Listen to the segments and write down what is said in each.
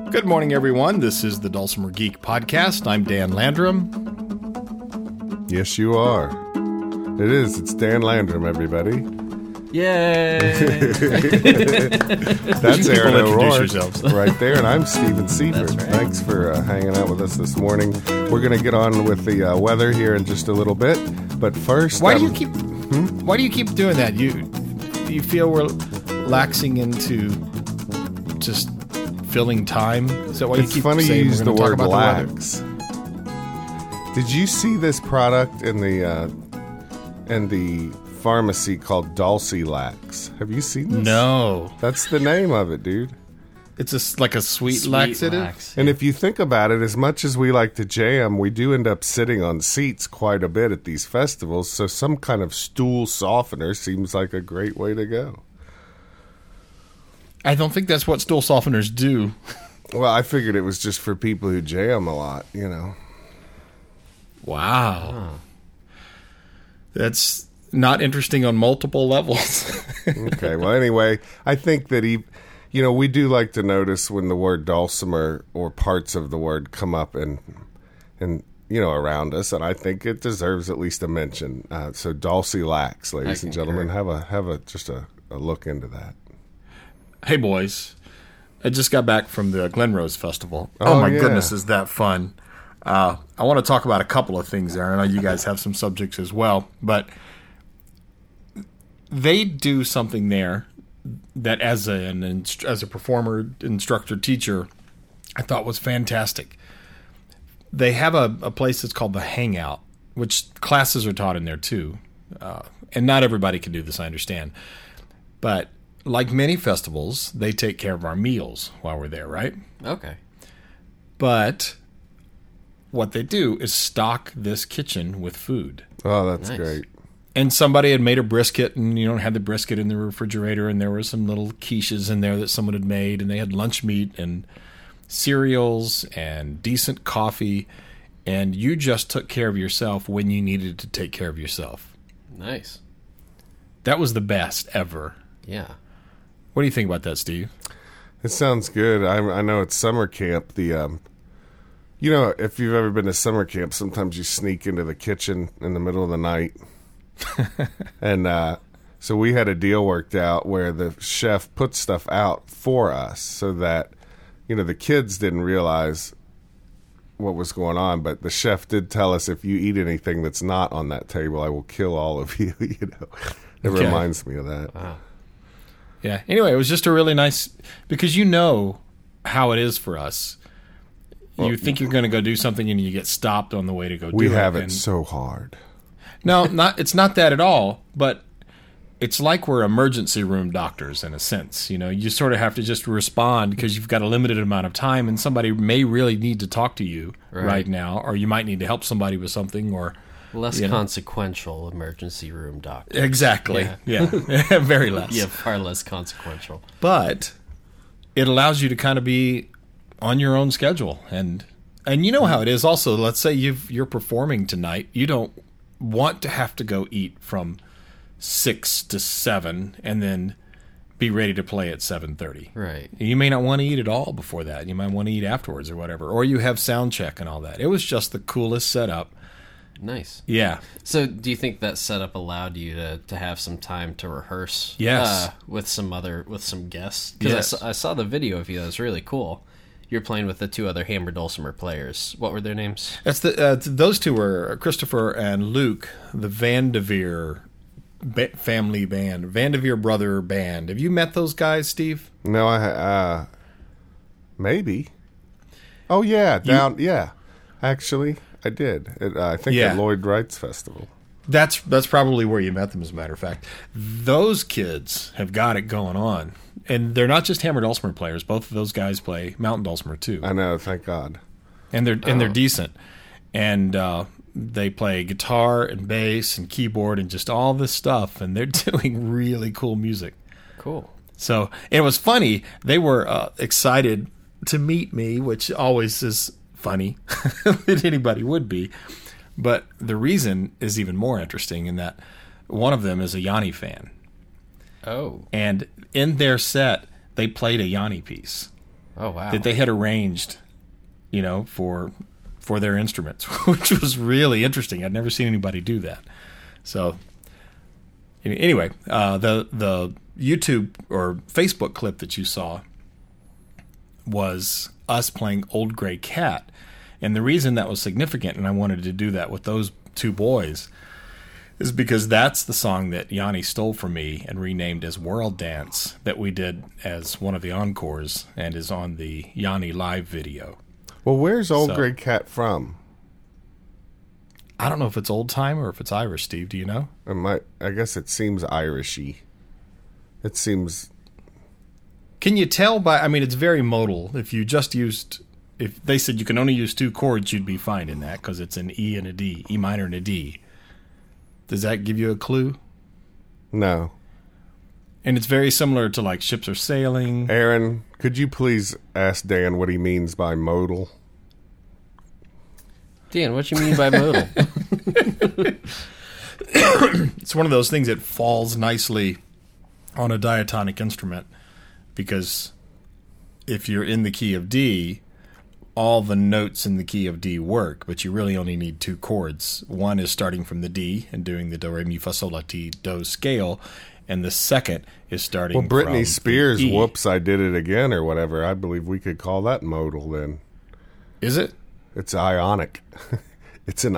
Good morning, everyone. This is the Dulcimer Geek Podcast. I'm Dan Landrum. Yes, you are. It is. It's Dan Landrum, everybody. Yay! That's Aaron O'Rourke yourselves. right there, and I'm Steven Seifert. That's right. Thanks for hanging out with us this morning. We're going to get on with the weather here in just a little bit, but first... Why do you keep doing that? You feel we're laxing into just filling time? Is that why you It's keep funny you saying use we're the gonna word talk about lax. Did you see this product in the pharmacy called Dulcilax? Have you seen this? No. That's the name of it, dude. It's like a sweet laxative? And if you think about it, as much as we like to jam, we do end up sitting on seats quite a bit at these festivals, so some kind of stool softener seems like a great way to go. I don't think that's what stool softeners do. Well, I figured it was just for people who jam a lot, you know. Wow. That's not interesting on multiple levels. Okay, well, anyway, I think that we do like to notice when the word dulcimer or parts of the word come up and around us, and I think it deserves at least a mention. So Dulcilax, ladies and gentlemen, have a look into that. Hey, boys. I just got back from the Glen Rose Festival. Oh, my yeah. goodness, is that fun. I want to talk about a couple of things there. I know you guys have some subjects as well, but they do something there that as a performer, instructor, teacher, I thought was fantastic. They have a place that's called the Hangout, which classes are taught in there too. And not everybody can do this, I understand. But like many festivals, they take care of our meals while we're there, right? Okay. But what they do is stock this kitchen with food. Oh, that's Nice. great. And somebody had made a brisket and, had the brisket in the refrigerator, and there were some little quiches in there that someone had made, and they had lunch meat and cereals and decent coffee, and you just took care of yourself when you needed to take care of yourself. Nice. That was the best ever. Yeah. What do you think about that, Steve? It sounds good. I know it's summer camp. If you've ever been to summer camp, sometimes you sneak into the kitchen in the middle of the night. And so we had a deal worked out where the chef put stuff out for us so that, the kids didn't realize what was going on. But the chef did tell us, if you eat anything that's not on that table, I will kill all of you. It Okay. reminds me of that. Wow. Yeah. Anyway, it was just a really nice, because you know how it is for us. You think you're going to go do something and you get stopped on the way to go do it. We have it and- so hard. No, it's not that at all, but it's like we're emergency room doctors in a sense. You sort of have to just respond because you've got a limited amount of time, and somebody may really need to talk to you right now, or you might need to help somebody with something, or Less consequential emergency room doctor. exactly. Yeah. Very less. Yeah, far less consequential. But it allows you to kind of be on your own schedule, and you know how it is. Also, let's say you're performing tonight, you don't want to have to go eat from 6 to 7 and then be ready to play at 7:30. Right. You may not want to eat at all before that. You might want to eat afterwards or whatever. Or you have sound check and all that. It was just the coolest setup. Nice. Yeah. So do you think that setup allowed you to have some time to rehearse? Yes. With some guests? Yes. Because I saw the video of you. That was really cool. You're playing with the two other Hammer Dulcimer players. What were their names? That's those two were Christopher and Luke, the Vandeveer family band, Vandeveer brother band. Have you met those guys, Steve? No, maybe. Oh yeah, yeah. Actually, I did. I think at Lloyd Wright's festival. That's probably where you met them, as a matter of fact. Those kids have got it going on. And they're not just Hammer Dulcimer players. Both of those guys play Mountain Dulcimer, too. I know, thank God. And they're decent. And they play guitar and bass and keyboard and just all this stuff. And they're doing really cool music. Cool. So it was funny. They were excited to meet me, which always is funny that anybody would be. But the reason is even more interesting in that one of them is a Yanni fan. Oh. And in their set, they played a Yanni piece. Oh, wow. that they had arranged, for their instruments, which was really interesting. I'd never seen anybody do that. So anyway, the YouTube or Facebook clip that you saw was us playing Old Grey Cat. And the reason that was significant, and I wanted to do that with those two boys, is because that's the song that Yanni stole from me and renamed as World Dance that we did as one of the encores and is on the Yanni live video. Well, where's Old Grey Cat from? I don't know if it's old time or if it's Irish, Steve. Do you know? I guess it seems Irishy. It seems... Can you tell by... I mean, it's very modal. If they said you can only use two chords, you'd be fine in that because it's an E and a D, E minor and a D. Does that give you a clue? No. And it's very similar to like Ships Are Sailing. Aaron, could you please ask Dan what he means by modal? Dan, what you mean by modal? It's one of those things that falls nicely on a diatonic instrument because if you're in the key of D, all the notes in the key of D work, but you really only need two chords. One is starting from the D and doing the do, re, mi, fa, sol, la, ti, do scale, and the second is starting from Britney Spears, E. Whoops, I Did It Again, or whatever. I believe we could call that modal then. Is it? It's ionic. It's an...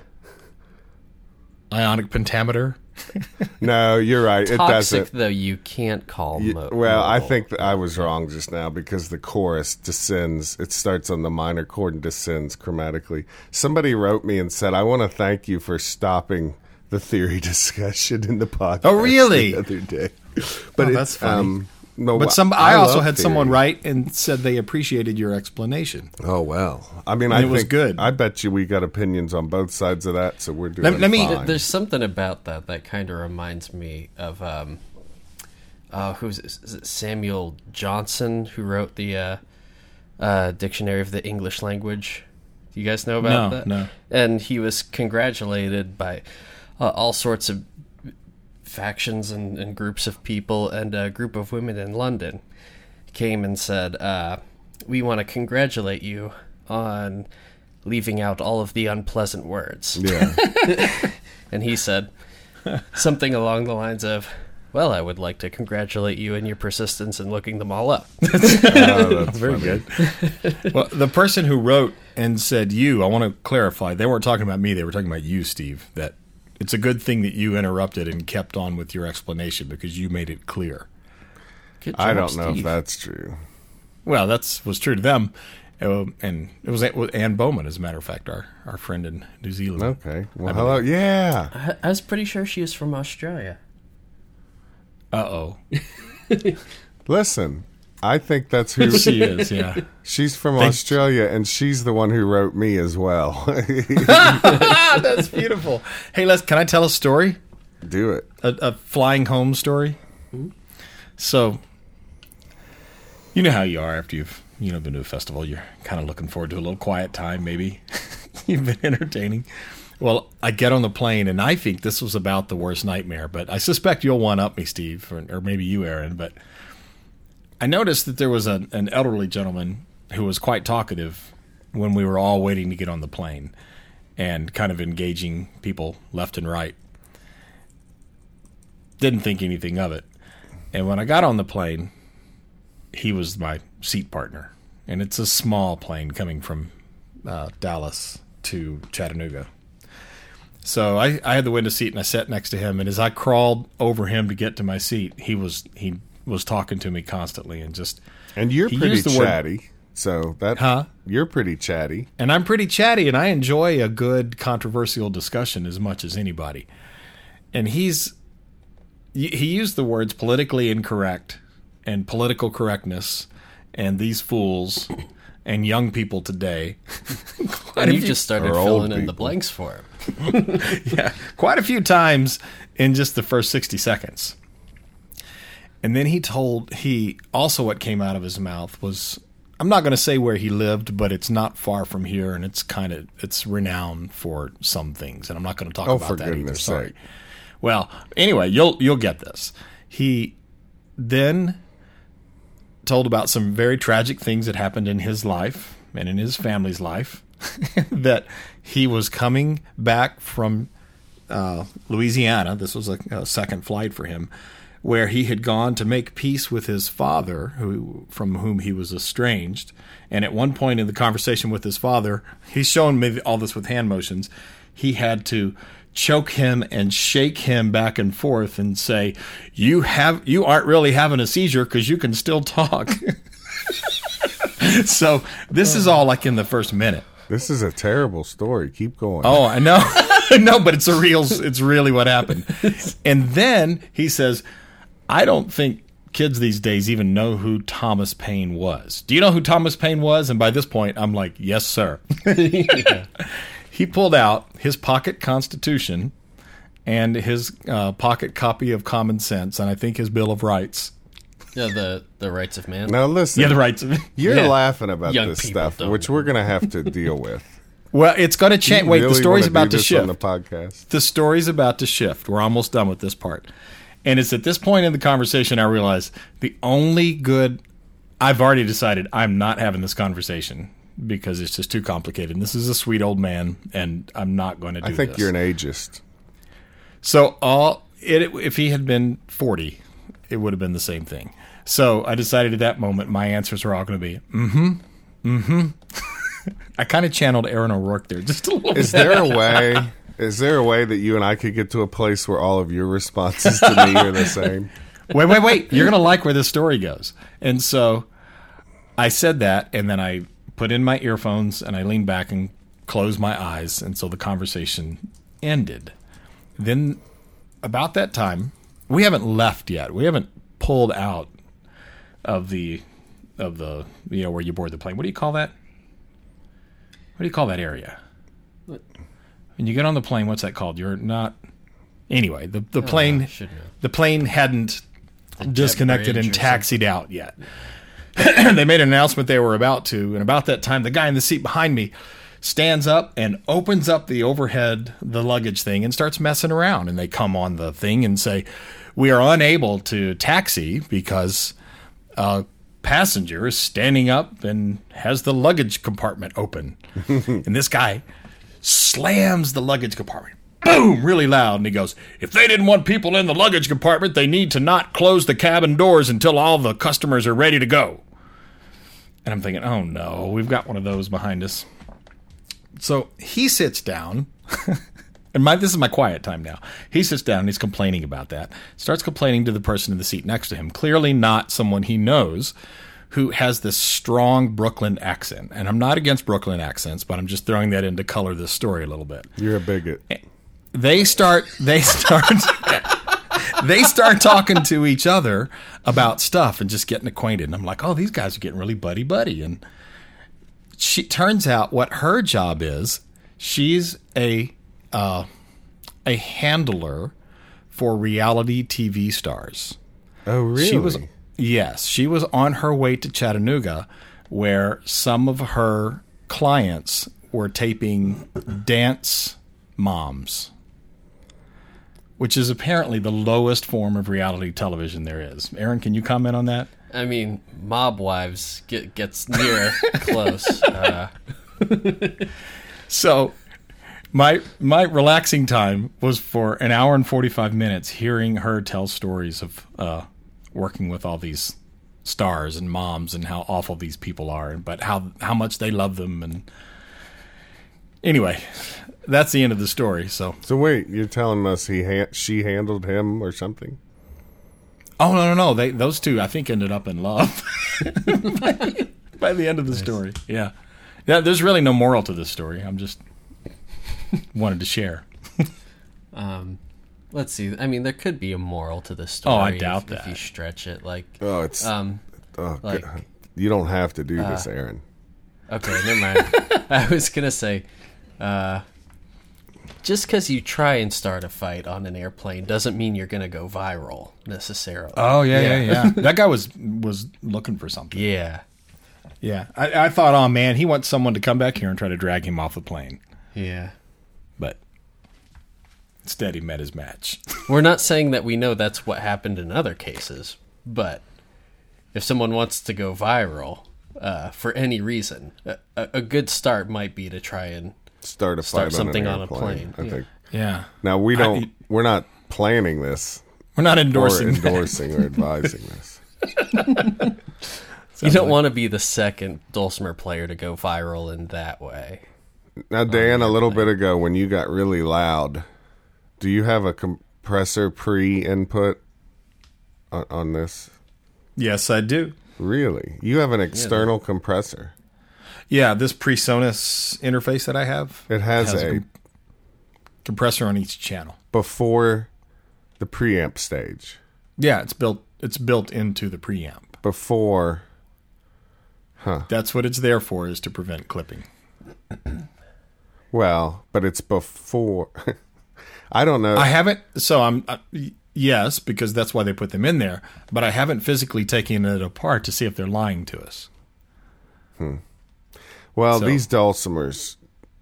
Ionic pentameter? No, you're right. It Toxic, doesn't. though, you can't call modal. Well, I think that I was wrong just now because the chorus descends. It starts on the minor chord and descends chromatically. Somebody wrote me and said, I want to thank you for stopping the theory discussion in the podcast. Oh, really? The other day. But that's funny. No, But I also love had theory. someone write and said they appreciated your explanation. Oh, well. I mean, And it was good. I bet you we got opinions on both sides of that, so we're doing Let me- fine. There's something about that kind of reminds me of who's it? Is it Samuel Johnson who wrote the Dictionary of the English Language? Do you guys know about that? No. And he was congratulated by all sorts of factions and groups of people, and a group of women in London came and said, we want to congratulate you on leaving out all of the unpleasant words. Yeah. And he said something along the lines of, well, I would like to congratulate you in your persistence in looking them all up. That's Very funny. good. Well, the person who wrote and said you, I want to clarify, they weren't talking about me, they were talking about you, Steve, that it's a good thing that you interrupted and kept on with your explanation because you made it clear. Good I job, don't know if Steve. that's true. Well, was true to them. And it was Ann Bowman, as a matter of fact, our friend in New Zealand. Okay. Well, hello. Yeah. I was pretty sure she was from Australia. Uh-oh. Listen, I think that's who She is, yeah. she's from Australia, and she's the one who wrote me as well. That's beautiful. Hey, can I tell a story? Do it. A flying home story? So, you know how you are after you've been to a festival. You're kind of looking forward to a little quiet time, maybe. You've been entertaining. Well, I get on the plane, and I think this was about the worst nightmare, but I suspect you'll one-up me, Steve, or maybe you, Aaron, but I noticed that there was an elderly gentleman who was quite talkative when we were all waiting to get on the plane and kind of engaging people left and right. Didn't think anything of it. And when I got on the plane, he was my seat partner. And it's a small plane coming from Dallas to Chattanooga. So I had the window seat and I sat next to him. And as I crawled over him to get to my seat, he was talking to me constantly and just. And you're he pretty used the word- chatty. So that you're pretty chatty. And I'm pretty chatty, and I enjoy a good controversial discussion as much as anybody. And he used the words politically incorrect and political correctness and these fools and young people today. And you just started Or old filling in the people. blanks for him. Yeah, quite a few times in just the first 60 seconds. And then he also what came out of his mouth was, I'm not going to say where he lived, but it's not far from here, and it's renowned for some things, and I'm not going to talk Oh, about for that either. goodness Sorry. sake. Well, anyway, you'll get this. He then told about some very tragic things that happened in his life and in his family's life. That he was coming back from Louisiana. This was a second flight for him, where he had gone to make peace with his father, from whom he was estranged. And at one point in the conversation with his father, he's showing me all this with hand motions, he had to choke him and shake him back and forth and say, you aren't really having a seizure because you can still talk. So this is all like in the first minute. This is a terrible story. Keep going. Oh, I know. No, but it's really what happened. And then he says, I don't think kids these days even know who Thomas Paine was. Do you know who Thomas Paine was? And by this point, I'm like, yes, sir. Yeah. He pulled out his pocket Constitution and his pocket copy of Common Sense, and I think his Bill of Rights. Yeah, the rights of man. Now listen, yeah, the rights of You're laughing about Young this people stuff, don't which we're going to have to deal with. Well, it's going to change. Wait, Really the story's wanna about do to this shift. on the podcast. The story's about to shift. We're almost done with this part. And it's at this point in the conversation I realize the only good... I've already decided I'm not having this conversation because it's just too complicated. And this is a sweet old man, and I'm not going to do this. I think you're an ageist. So if he had been 40, it would have been the same thing. So I decided at that moment my answers were all going to be, I kind of channeled Aaron O'Rourke there just a little bit. Is there a way that you and I could get to a place where all of your responses to me are the same? Wait. You're going to like where this story goes. And so I said that, and then I put in my earphones, and I leaned back and closed my eyes, and so the conversation ended. Then about that time, we haven't left yet. We haven't pulled out of the where you board the plane. What do you call that? What do you call that area? What? When you get on the plane, what's that called? You're not... Anyway, the plane hadn't disconnected and taxied out yet. They made an announcement they were about to, and about that time, the guy in the seat behind me stands up and opens up the luggage thing, and starts messing around. And they come on the thing and say, we are unable to taxi because a passenger is standing up and has the luggage compartment open. And this guy slams the luggage compartment. Boom! Really loud. And he goes, if they didn't want people in the luggage compartment, they need to not close the cabin doors until all the customers are ready to go. And I'm thinking, oh no, we've got one of those behind us. So he sits down, and this is my quiet time now. He sits down and he's complaining about that. Starts complaining to the person in the seat next to him, clearly not someone he knows, who has this strong Brooklyn accent. And I'm not against Brooklyn accents, but I'm just throwing that in to color this story a little bit. You're a bigot. They start talking to each other about stuff and just getting acquainted. And I'm like, oh, these guys are getting really buddy-buddy. And she turns out what her job is, she's a handler for reality TV stars. Oh, really? She was on her way to Chattanooga, where some of her clients were taping Dance Moms, which is apparently the lowest form of reality television there is. Aaron, can you comment on that? I mean, Mob Wives gets near close. So my relaxing time was for an hour and 45 minutes hearing her tell stories of working with all these stars and moms and how awful these people are, but how much they love them. And anyway, that's the end of the story. So wait, you're telling us she handled him or something? Oh no! Those two, I think, ended up in love by the end of the story. Yeah. There's really no moral to this story. I'm just wanted to share. Let's see. I mean, there could be a moral to this story. Oh, I doubt that. If you stretch it, you don't have to do this, Aaron. Okay, never mind. I was gonna say, just because you try and start a fight on an airplane doesn't mean you're gonna go viral necessarily. Oh yeah. That guy was looking for something. Yeah. Yeah. I thought, oh man, he wants someone to come back here and try to drag him off the plane. Yeah. But instead, he met his match. We're not saying that we know that's what happened in other cases, but if someone wants to go viral for any reason, a good start might be to try and Start a fight something on on a airplane, plane. I think. Yeah. Now we're not planning this We're not or endorsing endorsing or advising this. You don't want to be the second Dulcimer player to go viral in that way. Now, Dan, a little bit ago when you got really loud, do you have a compressor pre-input on this? Yes, I do. Really? You have an external compressor? Yeah, this PreSonus interface that I have. It has a compressor on each channel. before the preamp stage. Yeah, it's built into the preamp. Before, That's what it's there for, is to prevent clipping. well, but it's before. I don't know. I haven't. So I'm yes, because that's why they put them in there. But I haven't physically taken it apart to see if they're lying to us. Well, So- these dulcimers,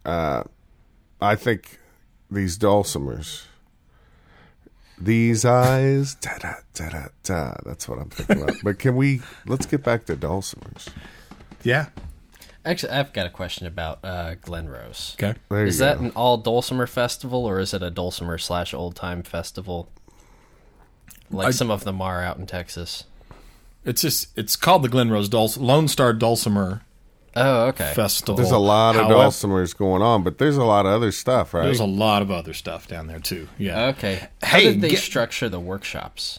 I think these dulcimers, these eyes, da da da da da. That's what I'm thinking about. But let's get back to dulcimers. Yeah. Actually, I've got a question about Glen Rose. Okay. There Is you that go. an all Dulcimer festival, or is it a Dulcimer / old time festival? Like some of them are out in Texas. It's called the Glen Rose Lone Star Dulcimer Oh, okay. Festival. There's a lot of However, dulcimers going on, but there's a lot of other stuff, right? There's a lot of other stuff down there too. Yeah. Okay. How Hey, did they get- structure the workshops?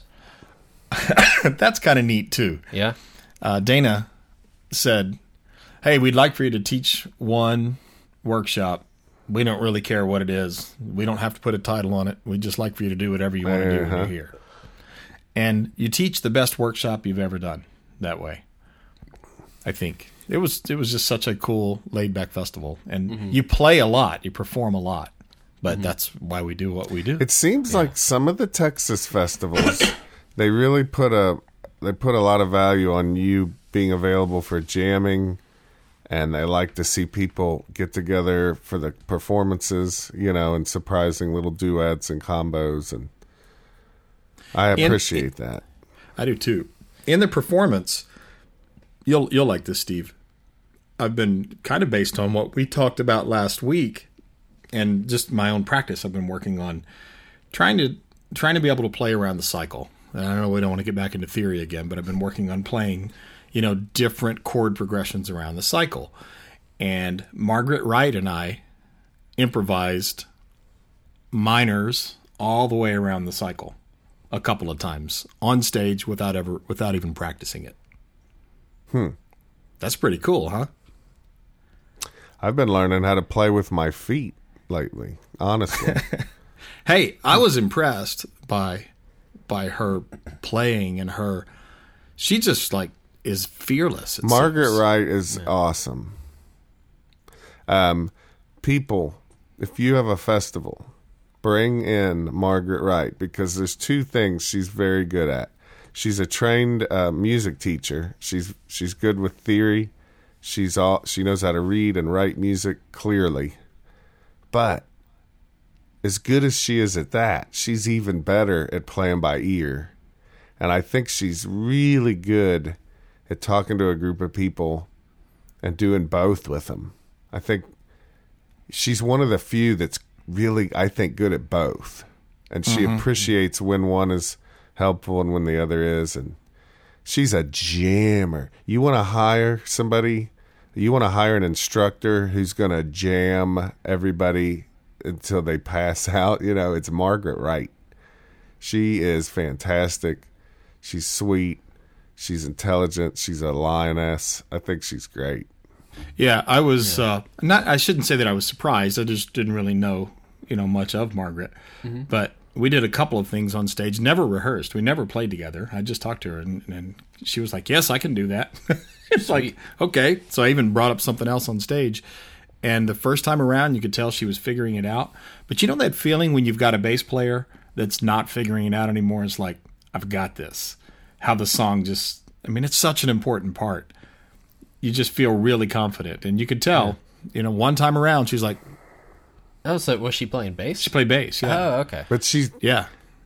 That's kind of neat too. Yeah. Dana said, "Hey, we'd like for you to teach one workshop. We don't really care what it is. We don't have to put a title on it. We'd just like for you to do whatever you want to do when you're here. And you teach the best workshop you've ever done that way. I think it was just such a cool, laid back festival, and you play a lot, you perform a lot, but that's why we do what we do. It seems like some of the Texas festivals, they really put a lot of value on you being available for jamming, and they like to see people get together for the performances, and surprising little duets and combos, and I appreciate that. I do too. In the performance, you'll like this, Steve. I've been kind of based on what we talked about last week, and just my own practice. I've been working on trying to be able to play around the cycle. And I know we don't want to get back into theory again, but I've been working on playing, different chord progressions around the cycle. And Margaret Wright and I improvised minors all the way around the cycle a couple of times on stage without even practicing it. That's pretty cool, huh? I've been learning how to play with my feet lately, honestly. Hey, I was impressed by her playing and she just is fearless. it Margaret seems. Wright is awesome. People, if you have a festival, bring in Margaret Wright, because there's two things she's very good at. She's a trained music teacher. She's good with theory. She knows how to read and write music clearly. But as good as she is at that, she's even better at playing by ear. And I think she's really good at talking to a group of people and doing both with them. I think she's one of the few that's really, I think, good at both. And she appreciates when one is helpful and when the other is. And she's a jammer. You want to hire somebody, you want to hire an instructor who's going to jam everybody until they pass out. It's Margaret Wright. She is fantastic. She's sweet. She's intelligent. She's a lioness. I think she's great. Yeah, I was I shouldn't say that I was surprised. I just didn't really know, much of Margaret. But we did a couple of things on stage, never rehearsed. We never played together. I just talked to her and she was like, "Yes, I can do that." It's like, okay. So I even brought up something else on stage. And the first time around, you could tell she was figuring it out. But you know that feeling when you've got a bass player that's not figuring it out anymore? It's like, I've got this. How the song it's such an important part. You just feel really confident. And you could tell, one time around, she's like, Oh, so was she playing bass? she played bass. Yeah. Oh, okay. But she's Yeah.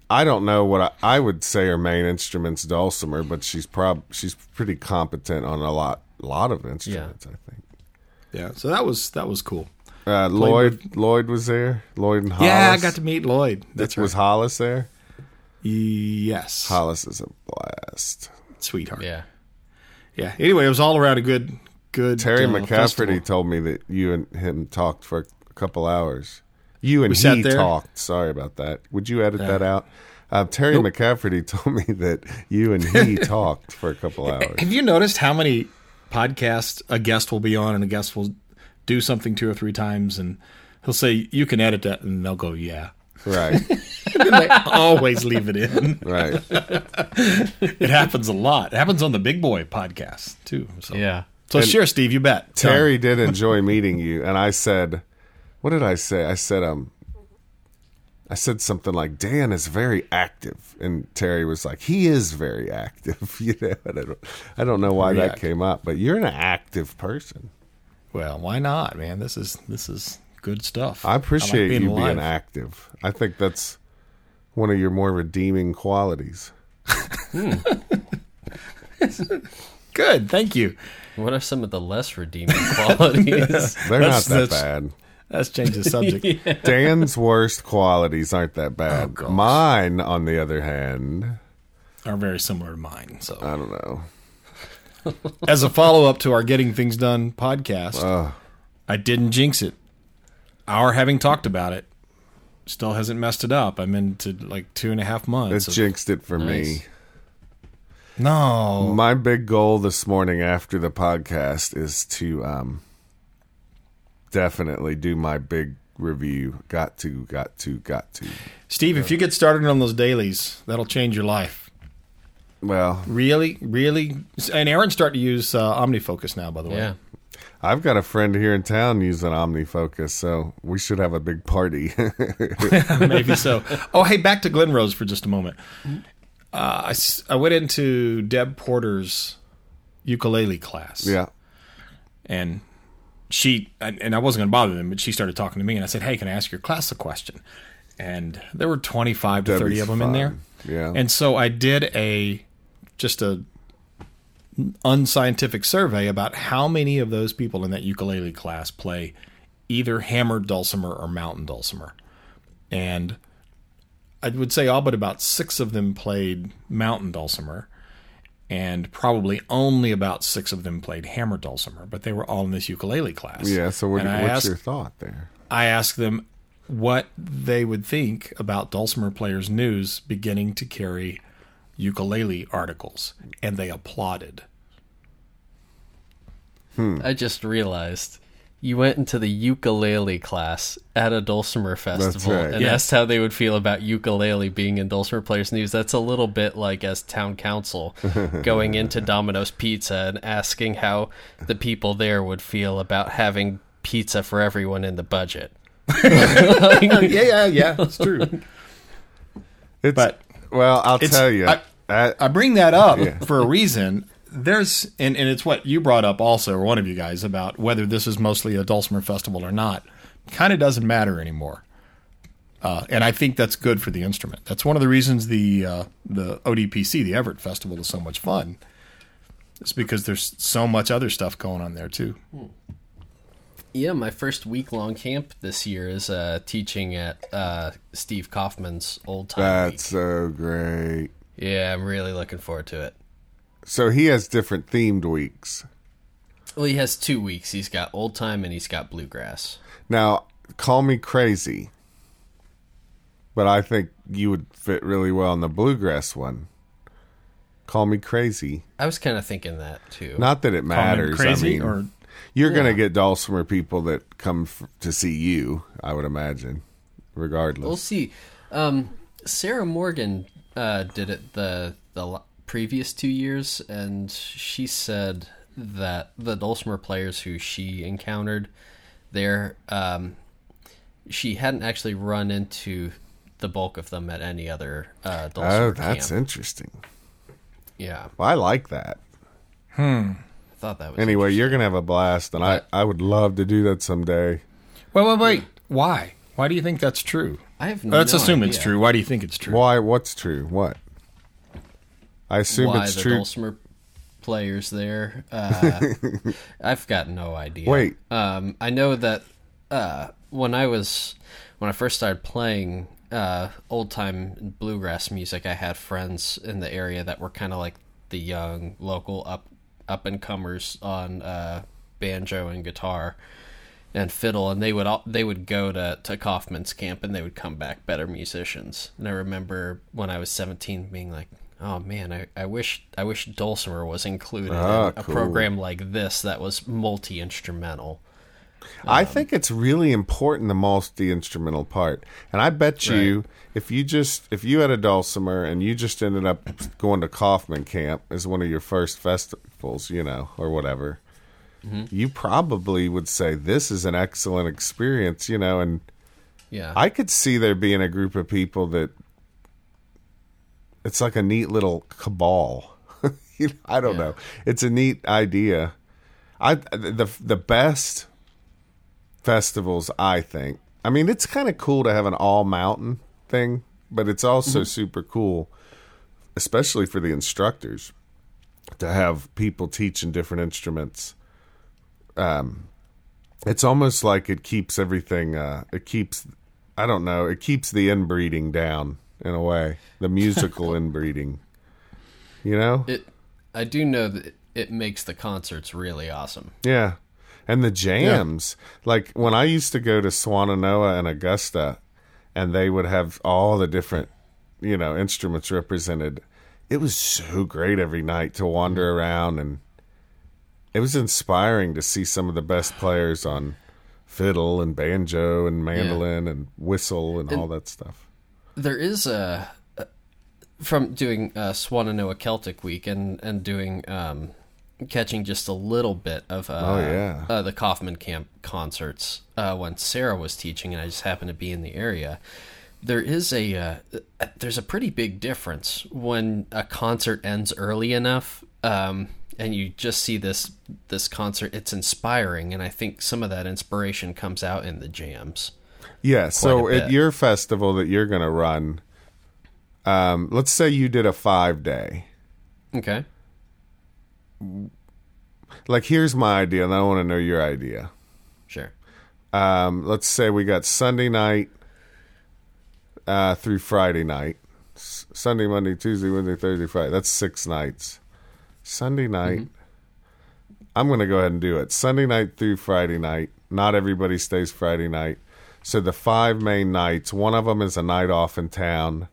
I don't know what I would say her main instrument's dulcimer, but she's pretty competent on a lot of instruments. I think. Yeah, so that was cool. Lloyd was there. Lloyd and Hollis. Yeah, I got to meet Lloyd. That's right. Was Hollis there? Yes. Hollis is a blast. Sweetheart. Yeah. Yeah. Anyway, it was all around a good. Terry McCafferty festival. told me that you and him talked for a couple hours. You and sat he there? talked. Sorry about that. Would you edit that out? Terry Nope. McCafferty told me that you and he talked for a couple hours. Have you noticed how many podcasts a guest will be on and a guest will do something 2 or 3 times and he'll say, "You can edit that," and they'll go, "Yeah." Right. And they always leave it in. Right. It happens a lot. It happens on the Big Boy podcast, too. So. Yeah. So sure, Steve, you bet. Terry did enjoy meeting you, and I said, what did I say? I said something like, Dan is very active, and Terry was like, he is very active. You know, I don't know why that came up, but you're an active person. Well, why not, man? This is good stuff. I appreciate like you alive. being active. I think that's one of your more redeeming qualities. Good, thank you. What are some of the less redeeming qualities? They're not that That's- bad. Let's change the subject. Dan's worst qualities aren't that bad. Oh, gosh. Mine, on the other hand, Are very similar to mine. So, I don't know. as a follow up to our Getting Things Done podcast, I didn't jinx it. Our having talked about it still hasn't messed it up. I'm into like 2.5 months. It jinxed it for me. Nice. No. My big goal this morning after the podcast is to definitely do my big review. Got to. Steve, if you get started on those dailies, that'll change your life. Well, Really? And Aaron's starting to use OmniFocus now, by the way. Yeah. I've got a friend here in town using OmniFocus, so we should have a big party. Maybe so. Oh, hey, back to Glen Rose for just a moment. I went into Deb Porter's ukulele class. Yeah. And I wasn't going to bother them, but she started talking to me, and I said, "Hey, can I ask your class a question?" And there were 25 to 30 Debbie's of them in there. fun. Yeah. And so I did just a unscientific survey about how many of those people in that ukulele class play either hammered dulcimer or mountain dulcimer. And I would say all but about 6 of them played mountain dulcimer, and probably only about 6 of them played hammered dulcimer, but they were all in this ukulele class. Yeah, so what's your thought there? I asked them what they would think about Dulcimer Players News beginning to carry ukulele articles, and they applauded. I just realized you went into the ukulele class at a Dulcimer festival right. and Yeah. asked how they would feel about ukulele being in Dulcimer Players News. That's a little bit like as town council going into Domino's Pizza and asking how the people there would feel about having pizza for everyone in the budget. Yeah, it's true. But I'll it's- tell you. I bring that up Yeah. for a reason. There's and it's what you brought up also, or one of you guys, about whether this is mostly a Dulcimer festival or not. Kind of doesn't matter anymore, and I think that's good for the instrument. That's one of the reasons the ODPC, the Everett Festival, is so much fun. It's because there's so much other stuff going on there too. Yeah, my first week-long camp this year is teaching at Steve Kaufman's Old Time That's Week. so great. Yeah, I'm really looking forward to it. So he has different themed weeks. Well, he has 2 weeks. He's got Old Time and he's got Bluegrass. Now, call me crazy, but I think you would fit really well in the bluegrass one. Call me crazy. I was kind of thinking that, too. Not that it matters. Crazy, I mean, or you're going to get Dulcimer people that come to see you, I would imagine, regardless. We'll see. Sarah Morgan did it the previous 2 years, and she said that the Dulcimer players who she encountered there, she hadn't actually run into the bulk of them at any other Dulcimer that's camp. interesting. Yeah, Well, I like that. I thought that was Anyway, you're going to have a blast, and I would love to do that someday. wait. Why? Why do you think that's true? I have no Let's assume it's idea true. Why do you think it's true? Why? What's true? What? I assume why it's the true. dulcimer players there. I've got no idea. Wait. I know that when I first started playing old time bluegrass music, I had friends in the area that were kind of like the young local up and comers on banjo and guitar and fiddle, and they would go to Kaufman's camp, and they would come back better musicians. And I remember when I was 17 being like, oh man, I wish dulcimer was included in a cool. program like this that was multi-instrumental. I think it's really important, the multi-instrumental part. And I bet you, if you had a dulcimer and you just ended up going to Kaufman Camp as one of your first festivals, or whatever, you probably would say, this is an excellent experience, and Yeah. I could see there being a group of people that it's like a neat little cabal. I don't know. It's a neat idea. The best festivals, I think. I mean, it's kind of cool to have an all mountain thing, but it's also super cool, especially for the instructors, to have people teaching different instruments. It's almost like it keeps everything. It keeps the inbreeding down in a way, the musical inbreeding. I do know that it makes the concerts really awesome. Yeah. And the jams, like when I used to go to Swannanoa and Augusta, and they would have all the different, instruments represented. It was so great every night to wander around, and it was inspiring to see some of the best players on fiddle and banjo and mandolin and whistle and all that stuff. There is from doing Swannanoa Celtic Week and doing catching just a little bit of the Kaufman Camp concerts when Sarah was teaching, and I just happened to be in the area. There's a pretty big difference when a concert ends early enough, and you just see this concert. It's inspiring, and I think some of that inspiration comes out in the jams. Yeah. So at your festival that you're going to run, let's say you did a 5-day. Okay. Like, here's my idea, and I want to know your idea. Sure. Let's say we got Sunday night through Friday night. Sunday, Monday, Tuesday, Wednesday, Thursday, Friday. That's 6 nights. Sunday night, I'm going to go ahead and do it. Sunday night through Friday night. Not everybody stays Friday night. So the 5 main nights, one of them is a night off in town.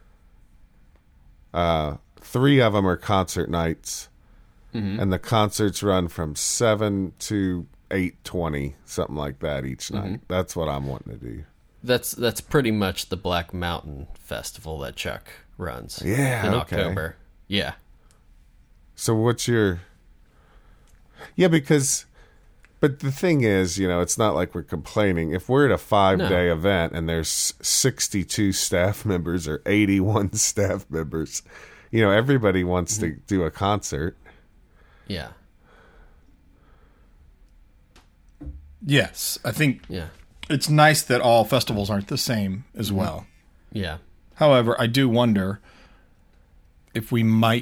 3 of them are concert nights. And the concerts run from 7 to 8:20, something like that each night. That's what I'm wanting to do. That's pretty much the Black Mountain Festival that Chuck runs. Yeah, in okay. October. Yeah. So what's your... Yeah, but the thing is, it's not like we're complaining. If we're at a 5-day event and there's 62 staff members or 81 staff members, everybody wants to do a concert. Yeah. Yes, I think Yeah. it's nice that all festivals aren't the same as well. Yeah. However, I do wonder if we might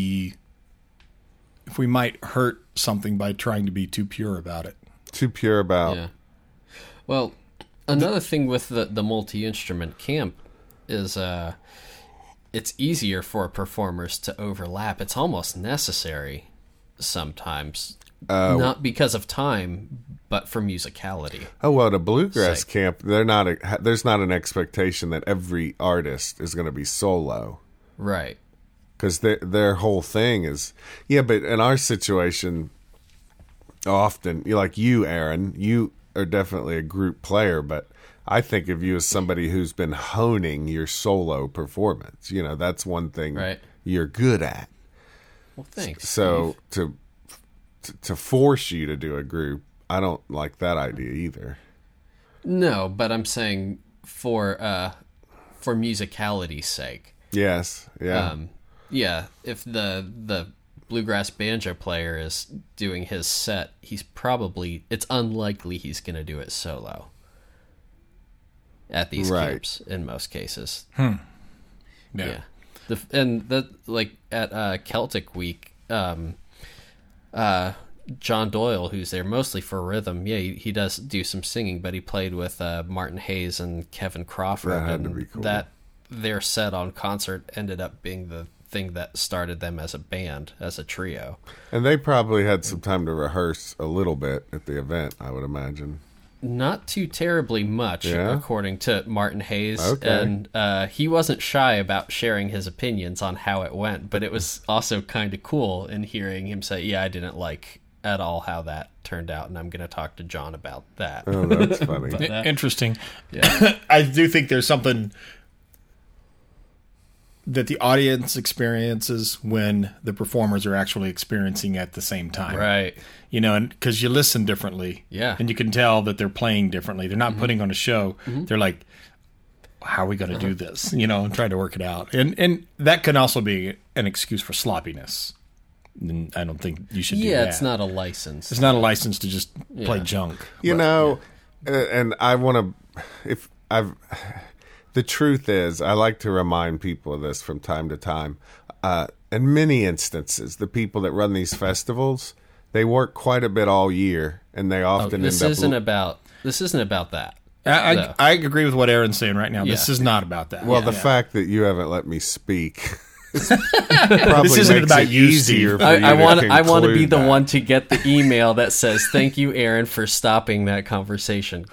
hurt something by trying to be too pure about it. Too pure about... Yeah. Well, another thing with the multi-instrument camp is it's easier for performers to overlap. It's almost necessary sometimes. Not because of time, but for musicality. Oh, well, the bluegrass camp, there's not an expectation that every artist is going to be solo. Right. Because their whole thing is... Yeah, but in our situation, often, like you, Aaron, you are definitely a group player, but I think of you as somebody who's been honing your solo performance. That's one thing you're good at. Well, thanks. So to force you to do a group, I don't like that idea either. No, but I'm saying for musicality's sake. Yes. Yeah. Yeah, if the bluegrass banjo player is doing his set, it's unlikely he's going to do it solo. at these Right. camps in most cases. Yeah. And like at Celtic Week, John Doyle, who's there mostly for rhythm, he does do some singing, but he played with Martin Hayes and Kevin Crawford. That had to and be cool. that their set on concert ended up being the thing that started them as a band, as a trio. And they probably had some time to rehearse a little bit at the event, I would imagine. Not too terribly much, Yeah? according to Martin Hayes. Okay. And he wasn't shy about sharing his opinions on how it went, but it was also kind of cool in hearing him say, yeah, I didn't like at all how that turned out, and I'm going to talk to John about that. Oh, that's funny. Interesting. Yeah. I do think there's something that the audience experiences when the performers are actually experiencing at the same time. Right. You know, and because you listen differently. Yeah. And you can tell that they're playing differently. They're not putting on a show. They're like, how are we going to do this? You know, and trying to work it out. And that can also be an excuse for sloppiness. And I don't think you should do that. Yeah, it's not a license. It's not a license to just play Yeah. junk. You know, and I want to, the truth is, I like to remind people of this from time to time. In many instances, the people that run these festivals, they work quite a bit all year, and they often This end up. isn't about that. I agree with what Aaron's saying right now. This Yeah. is not about that. Well, Yeah. the fact that you haven't let me speak probably This isn't makes about it you, easier Steve. for you I want to I want to be conclude the that. one to get the email that says, "Thank you, Aaron, for stopping that conversation."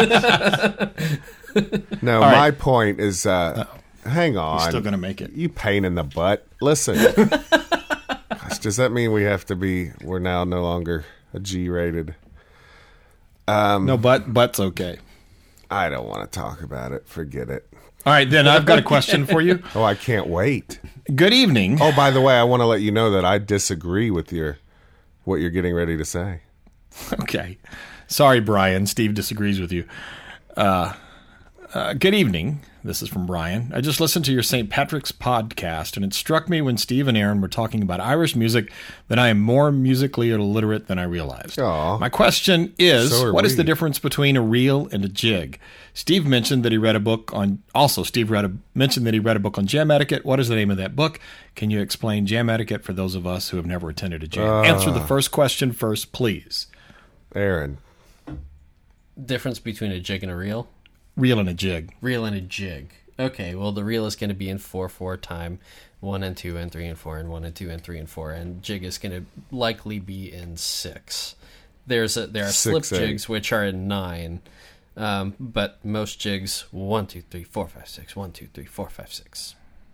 No, right. my point is, hang on. still gonna make it. You pain in the butt. Listen. Gosh, does that mean we're now no longer a G-rated? No, but's okay. I don't want to talk about it. Forget it. All right, then I've got a question for you. Oh, I can't wait. Good evening. Oh, by the way, I want to let you know that I disagree with what you're getting ready to say. Okay. Sorry, Brian. Steve disagrees with you. Good evening. This is from Brian. I just listened to your St. Patrick's podcast, and it struck me when Steve and Aaron were talking about Irish music that I am more musically illiterate than I realized. Aw. My question is, So are what is we. the difference between a reel and a jig? Steve mentioned that he read a book on. Also, Steve mentioned that he read a book on jam etiquette. What is the name of that book? Can you explain jam etiquette for those of us who have never attended a jam? Answer the first question first, please. Aaron. Difference between a jig and a reel? Reel and a jig. Reel and a jig. Okay, well, the reel is going to be in 4/4 time, 1 and 2 and 3 and 4, and 1 and 2 and 3 and 4, and jig is going to likely be in 6. There are slip 6/8. jigs which are in 9, but most jigs 1 2 3 4 5 6 1 2 3 4 5 6.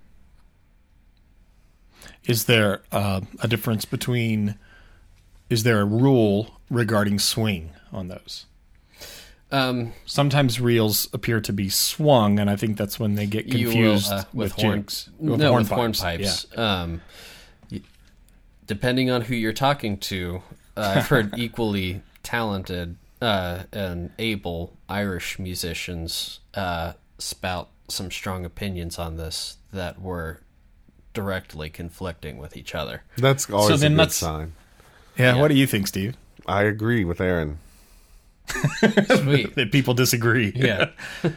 Is there a difference between? Is there a rule regarding swing on those? Sometimes reels appear to be swung, and I think that's when they get confused with jigs. With hornpipes. Depending on who you're talking to, I've heard equally talented and able Irish musicians spout some strong opinions on this that were directly conflicting with each other. That's always then a good let's- sign. Yeah, Yeah. what do you think, Steve? I agree with Aaron. Sweet. That people disagree. Yeah.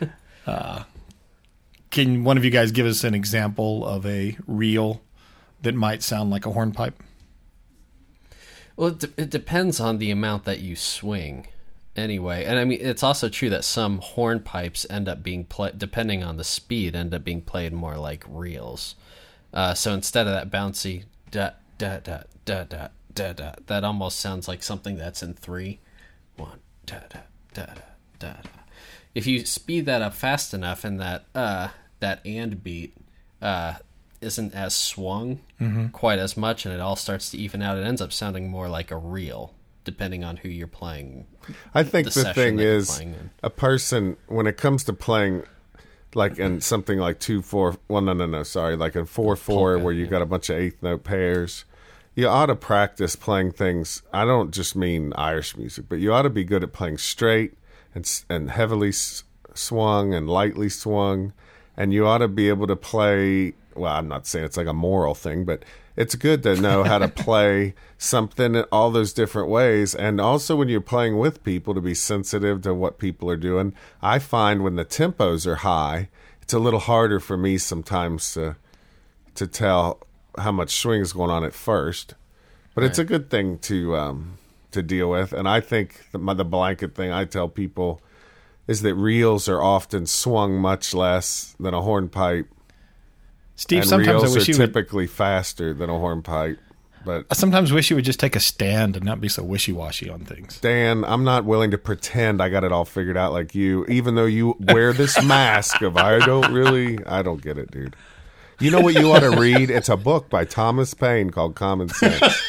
Can one of you guys give us an example of a reel that might sound like a hornpipe? Well, it depends on the amount that you swing, anyway. And I mean, it's also true that some hornpipes end up being played, depending on the speed, end up being played more like reels. So instead of that bouncy da da da da da da da, that almost sounds like something that's in 3. 1 da da da da da da. If you speed that up fast enough, and that and beat isn't as swung quite as much, and it all starts to even out, it ends up sounding more like a reel, depending on who you're playing. I think The the session thing that you're is, playing in. a person, when it comes to playing, like in something like 2/4, well, no, sorry, like in 4/4, Polka, where you got a bunch of eighth note pairs, you ought to practice playing things. I don't just mean Irish music, but you ought to be good at playing straight and heavily swung and lightly swung, and you ought to be able to play well, I'm not saying it's like a moral thing, but it's good to know how to play something in all those different ways. And also when you're playing with people, to be sensitive to what people are doing. I find when the tempos are high, it's a little harder for me sometimes to tell how much swing is going on at first. But it's a good thing to deal with. And I think the blanket thing I tell people is that reels are often swung much less than a hornpipe. Steve, and sometimes I reels wish are you would. typically faster than a hornpipe. But I sometimes wish you would just take a stand and not be so wishy-washy on things. Dan, I'm not willing to pretend I got it all figured out like you, even though you wear this mask of I don't get it, dude. You know what you ought to read? It's a book by Thomas Paine called Common Sense.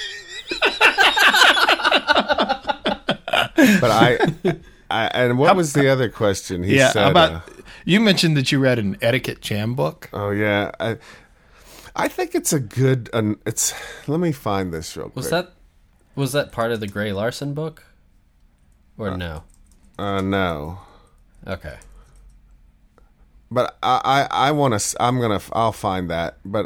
But I and what was the other question? He said, you mentioned that you read an etiquette jam book. oh yeah, I think it's a good. It's let me find this real quick. Was that part of the Gray Larson book, or no? No. Okay. But I want to. I'll find that. But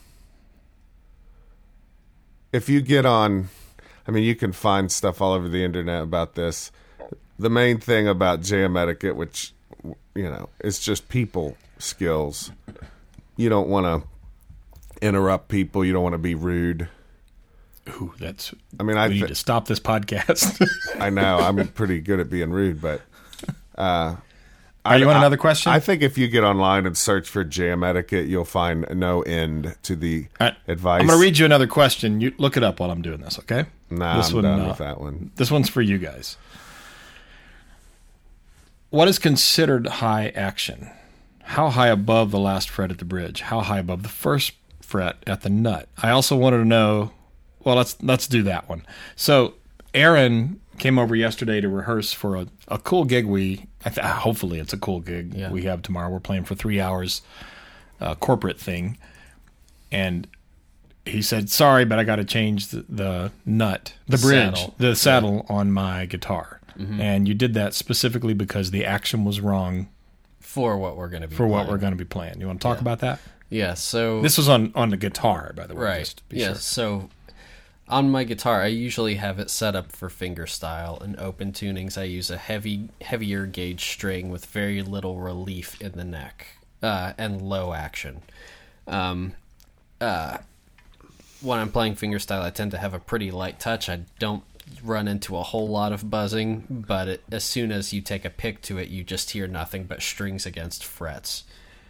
if you get on, I mean, you can find stuff all over the internet about this. The main thing about jam etiquette, which is just people skills. You don't want to interrupt people. You don't want to be rude. Ooh, that's. I mean, we need to stop this podcast. I know I'm pretty good at being rude, but. You want another question? I think if you get online and search for jam etiquette, you'll find no end to the advice. I'm going to read you another question. You look it up while I'm doing this, okay? Nah, I'm done with that one. This one's for you guys. What is considered high action? How high above the last fret at the bridge? How high above the first fret at the nut? I also wanted to know. Well, let's do that one. So, Aaron came over yesterday to rehearse for a cool gig hopefully it's a cool gig we have tomorrow. We're playing for 3 hours, corporate thing. And he said, sorry, but I got to change the nut, the bridge, the saddle on my guitar. Mm-hmm. And you did that specifically because the action was wrong. For what we're going to be playing. You want to talk about that? Yeah, so... This was on the guitar, by the way. Right, sure. So... On my guitar, I usually have it set up for fingerstyle. In open tunings, I use a heavier gauge string with very little relief in the neck and low action. When I'm playing fingerstyle, I tend to have a pretty light touch. I don't run into a whole lot of buzzing, but as soon as you take a pick to it, you just hear nothing but strings against frets.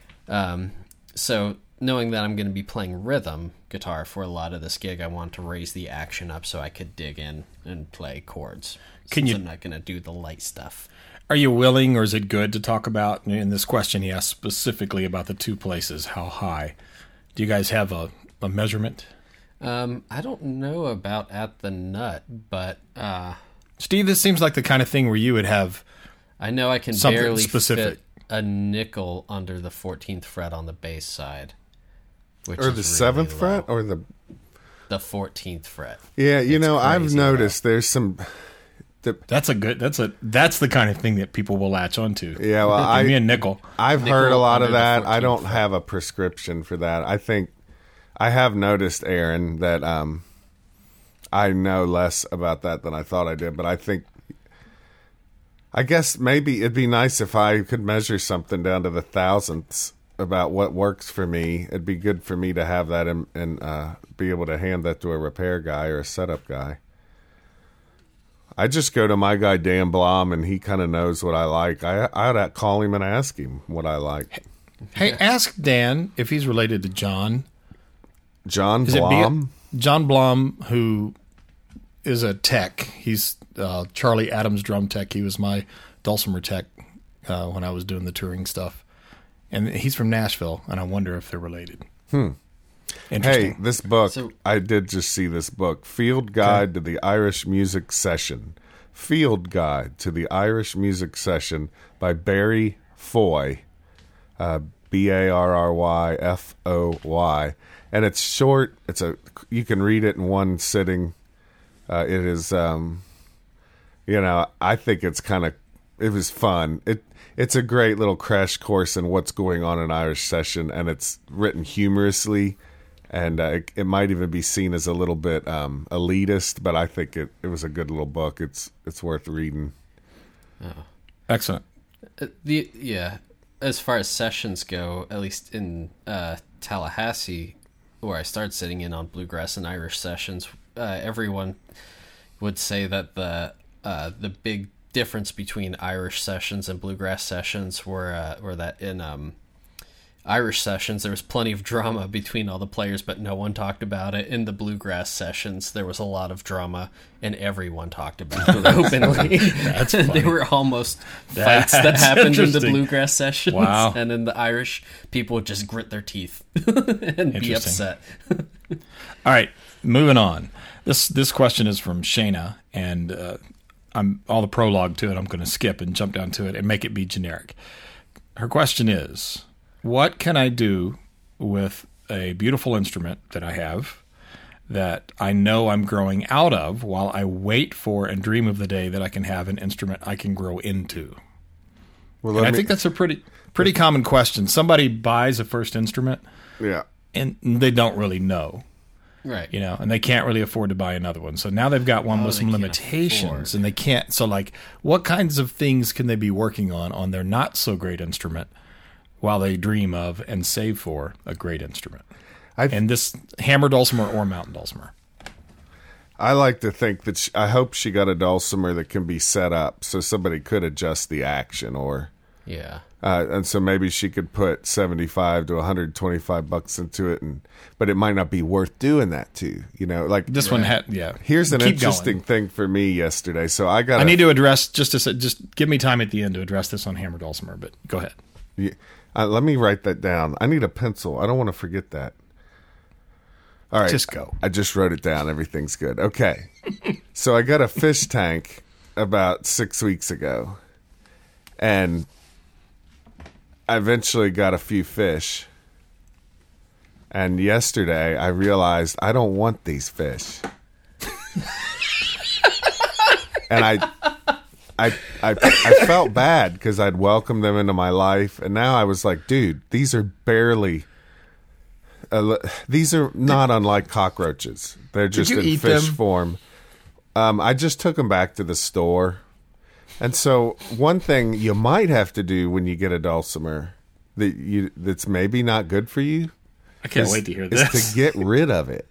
So knowing that I'm going to be playing rhythm guitar for a lot of this gig, I want to raise the action up so I could dig in and play chords. I'm not going to do the light stuff. Are you willing, or is it good to talk about, in this question he asked specifically about the two places, how high? Do you guys have a measurement? I don't know about at the nut, but... Steve, this seems like the kind of thing where you would have I know I can barely fit a nickel under the 14th fret on the bass side. Or the 7th fret? Or the 14th fret. Yeah, I've noticed there's some... That's the kind of thing that people will latch onto. Yeah, well, give me a nickel. I've heard a lot of that. I don't have a prescription for that. I think I have noticed, Aaron, that I know less about that than I thought I did. But I guess maybe it'd be nice if I could measure something down to the thousandths about what works for me. It'd be good for me to have that and be able to hand that to a repair guy or a setup guy. I just go to my guy, Dan Blom, and he kind of knows what I like. I ought to call him and ask him what I like. Hey, ask Dan if he's related to John. John Blom? John Blom, who is a tech. He's Charlie Adams drum tech. He was my dulcimer tech when I was doing the touring stuff. And he's from Nashville, and I wonder if they're related. Interesting. Hey, this book, I did just see this book, Field Guide to the Irish Music Session. Field Guide to the Irish Music Session by Barry Foy, Barryfoy. And it's short. You can read it in one sitting. It is, I think it's kind of it was fun. It's a great little crash course in what's going on in Irish session, and it's written humorously, and it might even be seen as a little bit elitist, but I think it was a good little book. It's worth reading. Excellent. As far as sessions go, at least in Tallahassee, where I started sitting in on bluegrass and Irish sessions, everyone would say that the big difference between Irish sessions and bluegrass sessions were that in Irish sessions there was plenty of drama between all the players, but no one talked about it. In the bluegrass sessions, there was a lot of drama, and everyone talked about it openly. That's funny. There were almost fights that happened in the interesting. bluegrass sessions, Wow. and in the Irish, people would just grit their teeth and be Interesting. upset. All right, moving on. This question is from Shayna, and I'm all the prologue to it. I'm going to skip and jump down to it and make it be generic. Her question is, what can I do with a beautiful instrument that I have that I know I'm growing out of while I wait for and dream of the day that I can have an instrument I can grow into? Well, And I think that's a pretty common question. Somebody buys a first instrument yeah. and they don't really know. Right. You know, and they can't really afford to buy another one. So now they've got one with they some can't limitations, afford. and they can't. So, like, what kinds of things can they be working on their not so great instrument while they dream of and save for a great instrument? And this hammer dulcimer or mountain dulcimer. I like to think that I hope she got a dulcimer that can be set up so somebody could adjust the action, or Yeah. and so maybe she could put $75 to $125 into it, but it might not be worth doing that to. You know, like This one had, yeah. Here's an Keep interesting going. thing for me yesterday. So I got. I need to address just give me time at the end to address this on hammer dulcimer. But go ahead. Let me write that down. I need a pencil. I don't want to forget that. All right, Just go. I just wrote it down. Everything's good. Okay. So I got a fish tank about 6 weeks ago, and I eventually got a few fish. And yesterday I realized I don't want these fish. And I felt bad because I'd welcomed them into my life, and now I was like, dude, these are barely. These are not unlike cockroaches. They're just you in eat fish them? form. I just took them back to the store, and so one thing you might have to do when you get a dulcimer that's maybe not good for you. I can't wait to hear this. Is to get rid of it.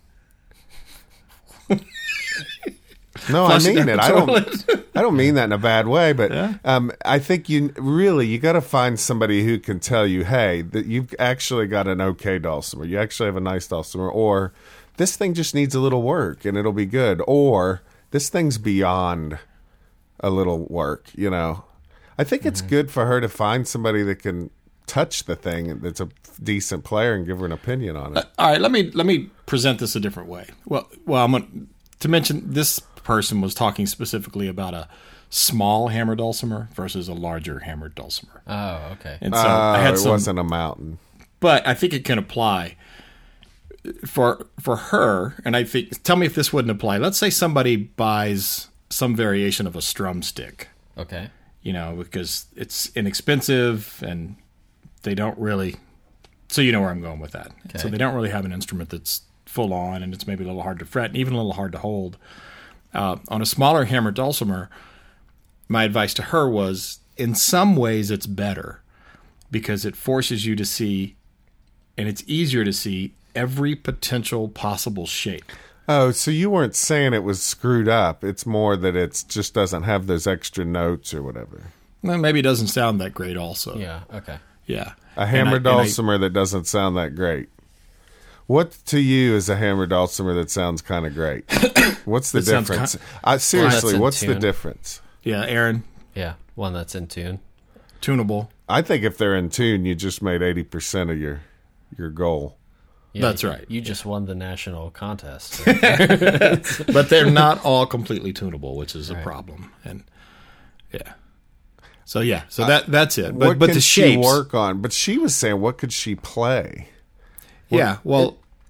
No, I Flush it mean down it. the I don't mean that in a bad way, but Yeah. I think you got to find somebody who can tell you, hey, that you've actually got an okay dulcimer. You actually have a nice dulcimer, or this thing just needs a little work and it'll be good, or this thing's beyond a little work. You know, I think it's good for her to find somebody that can touch the thing that's a decent player and give her an opinion on it. All right, let me present this a different way. Well, I'm going to mention this person was talking specifically about a small hammer dulcimer versus a larger hammer dulcimer. Oh, okay. And so I had It some, wasn't a mountain. but I think it can apply for her. And I think, tell me if this wouldn't apply. Let's say somebody buys some variation of a strum stick, Okay. you know, because it's inexpensive and they don't really. So you know where I'm going with that. Okay. So they don't really have an instrument that's full on, and it's maybe a little hard to fret, and even a little hard to hold. On a smaller hammer dulcimer, my advice to her was, in some ways it's better because it forces you to see, and it's easier to see, every potential possible shape. Oh, so you weren't saying it was screwed up. It's more that it just doesn't have those extra notes or whatever. Well, maybe it doesn't sound that great also. Yeah. Okay. Yeah. A hammer And I- dulcimer that doesn't sound that great. What to you is a hammer dulcimer that sounds kind of great? What's the It sounds difference? Well, Seriously, that's in what's the tune. difference? Yeah, Aaron, Yeah. One that's in tune. tunable. I think if they're in tune, you just made 80% of your goal. Yeah, That's right. You just won the national contest. But they're not all completely tunable, which is a problem. And yeah. So yeah, so that's it. What But can the she shapes work on? But she was saying, what could she play? Yeah, well,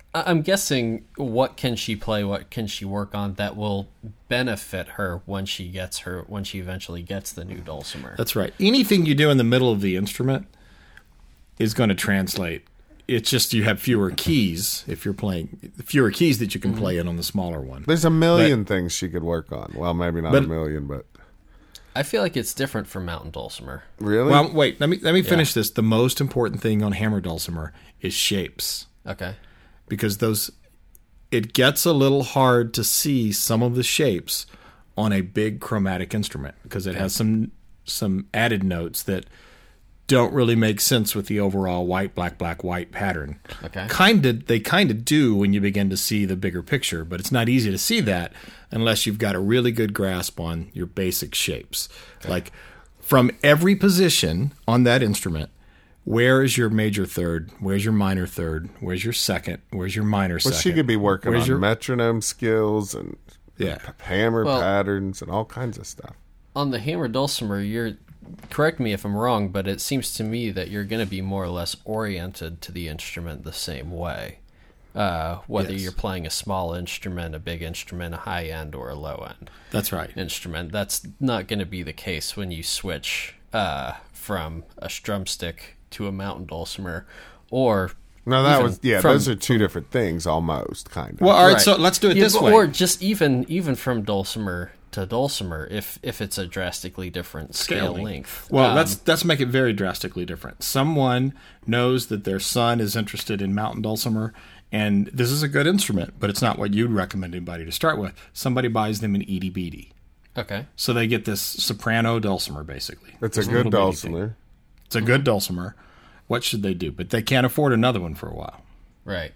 I'm guessing what can she play, what can she work on that will benefit her when she eventually gets the new dulcimer. That's right. Anything you do in the middle of the instrument is going to translate. It's just you have fewer keys if you're playing, fewer keys that you can play in on the smaller one. There's a million things she could work on. Well, maybe not a million, but I feel like it's different from mountain dulcimer. really? Well, wait. Let me finish this. The most important thing on hammer dulcimer is shapes, Okay. because it gets a little hard to see some of the shapes on a big chromatic instrument because it has some added notes that don't really make sense with the overall white, black, black, white pattern. Okay. They kind of do when you begin to see the bigger picture, but it's not easy to see that unless you've got a really good grasp on your basic shapes. Okay. Like from every position on that instrument, where is your major third? Where's your minor third? Where's your second? Where's your minor second? Well, she could be working Where's on your metronome skills and hammer patterns and all kinds of stuff. On the hammer dulcimer, correct me if I'm wrong, but it seems to me that you're going to be more or less oriented to the instrument the same way. Whether you're playing a small instrument, a big instrument, a high end, or a low end. That's right. Instrument. That's not going to be the case when you switch from a drumstick to a mountain dulcimer, or no, that was those are two different things almost, kind of. Well, all right, so let's do it this way. Or just even from dulcimer to dulcimer, if it's a drastically different scale length. Well, let's make it very drastically different. Someone knows that their son is interested in mountain dulcimer, and this is a good instrument, but it's not what you'd recommend anybody to start with. Somebody buys them an Edie Beatty. Okay. So they get this soprano dulcimer, basically. It's a good dulcimer. It's a good dulcimer. What should they do? But they can't afford another one for a while. Right.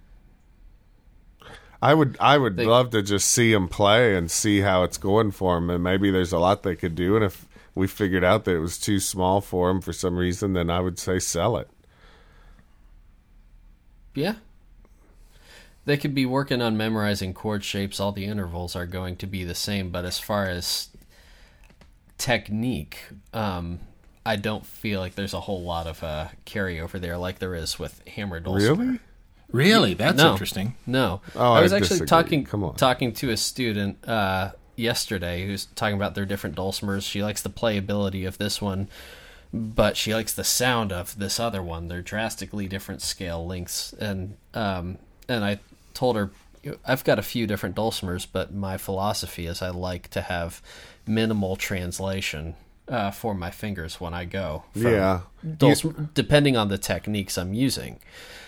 I would love to just see them play and see how it's going for them, and maybe there's a lot they could do. And if we figured out that it was too small for them for some reason, then I would say sell it. Yeah. They could be working on memorizing chord shapes. All the intervals are going to be the same, but as far as technique, I don't feel like there's a whole lot of carryover there like there is with hammer dulcimer. Really? That's interesting. No. Oh, I was actually disagree. talking to a student yesterday who's talking about their different dulcimers. She likes the playability of this one, but she likes the sound of this other one. They're drastically different scale lengths, and I told her I've got a few different dulcimers, but my philosophy is I like to have minimal translation for my fingers when I go. Depending on the techniques I'm using.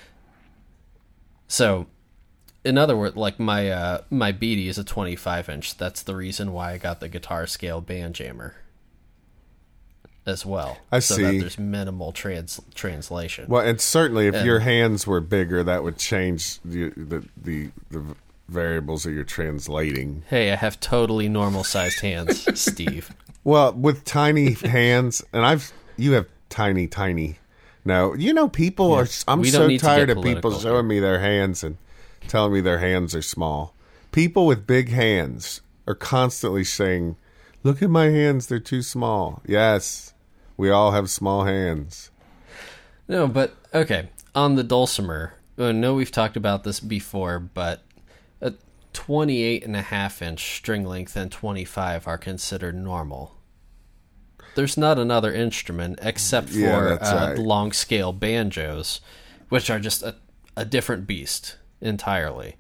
So, in other words, like my Beatty is a 25-inch. That's the reason why I got the guitar scale band jammer as well. I so see. That there's minimal translation. Well, and certainly if your hands were bigger, that would change the variables that you're translating. Hey, I have totally normal-sized hands, Steve. Well, with tiny hands, and you have tiny. No, people are. I'm so tired of people showing me their hands and telling me their hands are small. People with big hands are constantly saying, "Look at my hands; they're too small." Yes, we all have small hands. No, but okay. On the dulcimer, I know we've talked about this before, but a 28.5-inch string length and 25 are considered normal. There's not another instrument except for long scale banjos, which are just a different beast entirely,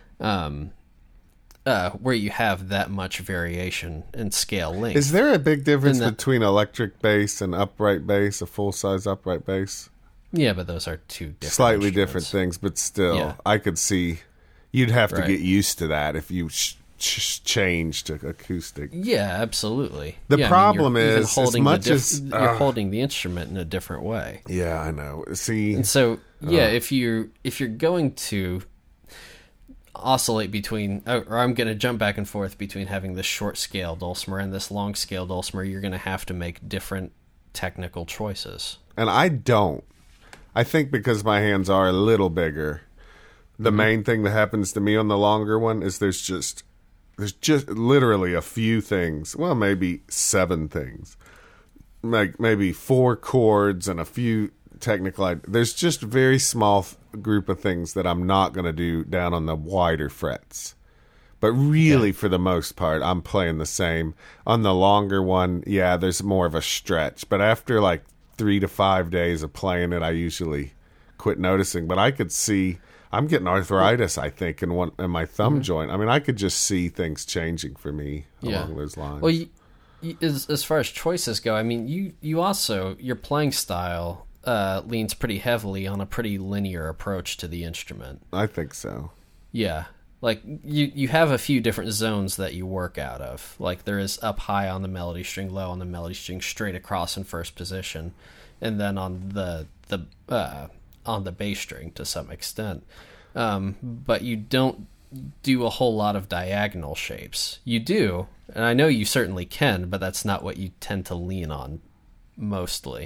where you have that much variation in scale length. Is there a big difference between electric bass and upright bass, a full-size upright bass? Yeah, but those are two slightly different things, but still, I could see you'd have to get used to that if you change to acoustic. Yeah, absolutely. The problem is, as much as you're holding the instrument in a different way. Yeah, I know. See, and so if you're going to oscillate between, or I'm going to jump back and forth between having this short scale dulcimer and this long scale dulcimer, you're going to have to make different technical choices. And I don't. I think because my hands are a little bigger, the main thing that happens to me on the longer one is there's just literally a few things. Well, maybe 7 things. Like maybe 4 chords and a few technical. There's just a very small group of things that I'm not going to do down on the wider frets. But really, for the most part, I'm playing the same. On the longer one, yeah, there's more of a stretch. But after like 3 to 5 days of playing it, I usually quit noticing. But I could see I'm getting arthritis, I think, in my thumb joint. I mean, I could just see things changing for me along those lines. Well, as far as choices go, I mean, you also, your playing style leans pretty heavily on a pretty linear approach to the instrument. I think so. Yeah. Like, you have a few different zones that you work out of. Like, there is up high on the melody string, low on the melody string, straight across in first position, and then on the bass string to some extent. But you don't do a whole lot of diagonal shapes. You do, and I know you certainly can, but that's not what you tend to lean on mostly.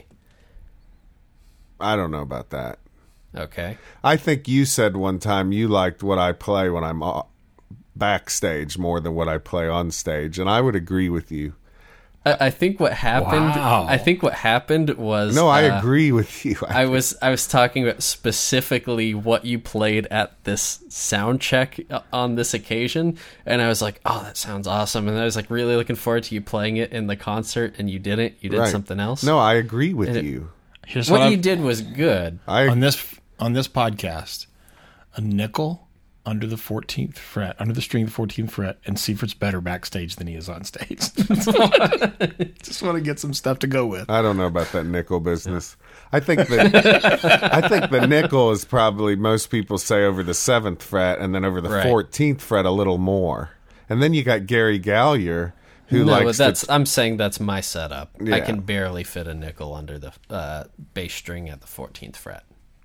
I don't know about that. Okay. I think you said one time you liked what I play when I'm backstage more than what I play on stage, and I would agree with you. I think what happened. Wow. I think what happened was. No, I agree with you. I was talking about specifically what you played at this sound check on this occasion, and I was like, "Oh, that sounds awesome!" And I was like, really looking forward to you playing it in the concert, and you didn't. You did something else. No, I agree with you. Here's What you did was good. on this podcast, a nickel under the 14th fret, under the string of the 14th fret, and Seifert's better backstage than he is on stage. Just want to get some stuff to go with. I don't know about that nickel business. I think the nickel is probably, most people say, over the 7th fret, and then over the 14th fret a little more. And then you got Gary Gallier, who likes I'm saying that's my setup. Yeah. I can barely fit a nickel under the bass string at the 14th fret.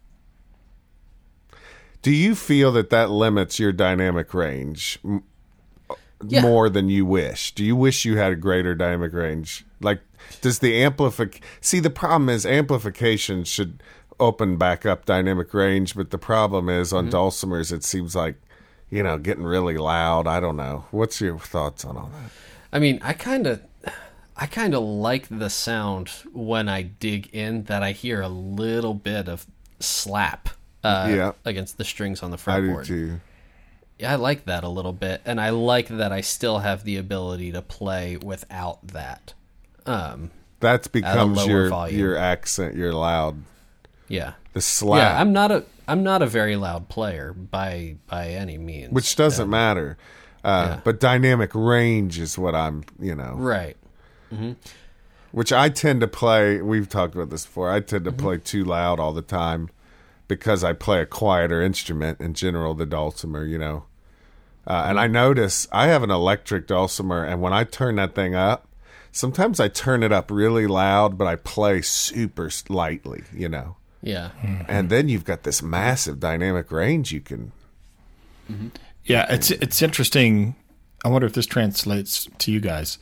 Do you feel that limits your dynamic range more than you wish? Do you wish you had a greater dynamic range? Like, does the see, the problem is amplification should open back up dynamic range, but the problem is on dulcimers, it seems like, getting really loud. I don't know. What's your thoughts on all that? I mean, I kind of like the sound when I dig in that I hear a little bit of slap against the strings on the fretboard. I do too. Yeah, I like that a little bit, and I like that I still have the ability to play without that. That becomes your accent, your loud. Yeah. The slap. Yeah, I'm not a very loud player by any means. Which doesn't matter. But dynamic range is what I'm, Right. Mm-hmm. Which I tend to play, we've talked about this before, I tend to play too loud all the time because I play a quieter instrument, in general, the dulcimer, and I notice I have an electric dulcimer, and when I turn that thing up, sometimes I turn it up really loud, but I play super lightly, Yeah. Mm-hmm. And then you've got this massive dynamic range you can... Mm-hmm. Yeah, it's interesting. I wonder if this translates to you guys.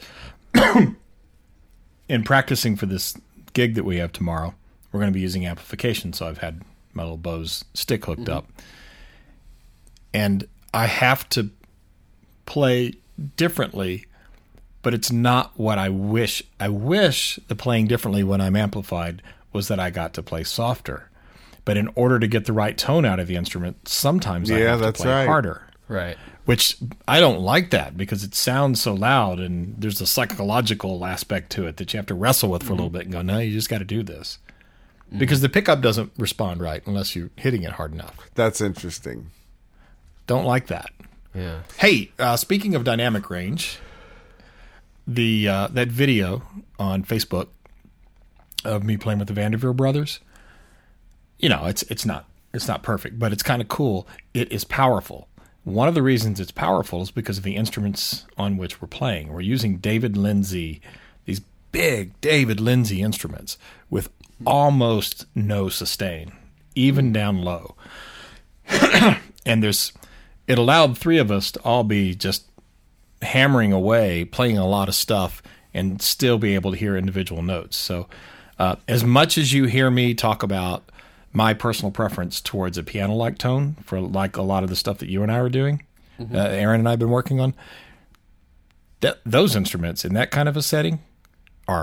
In practicing for this gig that we have tomorrow, we're going to be using amplification, so I've had my little Bose stick hooked up. And I have to play differently, but it's not what I wish. I wish the playing differently when I'm amplified was that I got to play softer. But in order to get the right tone out of the instrument, sometimes I have to play harder. Right. Which I don't like that because it sounds so loud, and there's a psychological aspect to it that you have to wrestle with for a little bit and go, no, you just got to do this. Because the pickup doesn't respond right unless you're hitting it hard enough. That's interesting. Don't like that. Yeah. Hey, speaking of dynamic range, that video on Facebook of me playing with the Vanderveer brothers, it's not perfect, but it's kind of cool. It is powerful. One of the reasons it's powerful is because of the instruments on which we're playing. We're using David Lindsay, these big David Lindsay instruments with almost no sustain, even down low. And it allowed three of us to all be just hammering away, playing a lot of stuff, and still be able to hear individual notes. So as much as you hear me talk about my personal preference towards a piano-like tone for like a lot of the stuff that you and I are doing, Aaron and I have been working on, those instruments in that kind of a setting are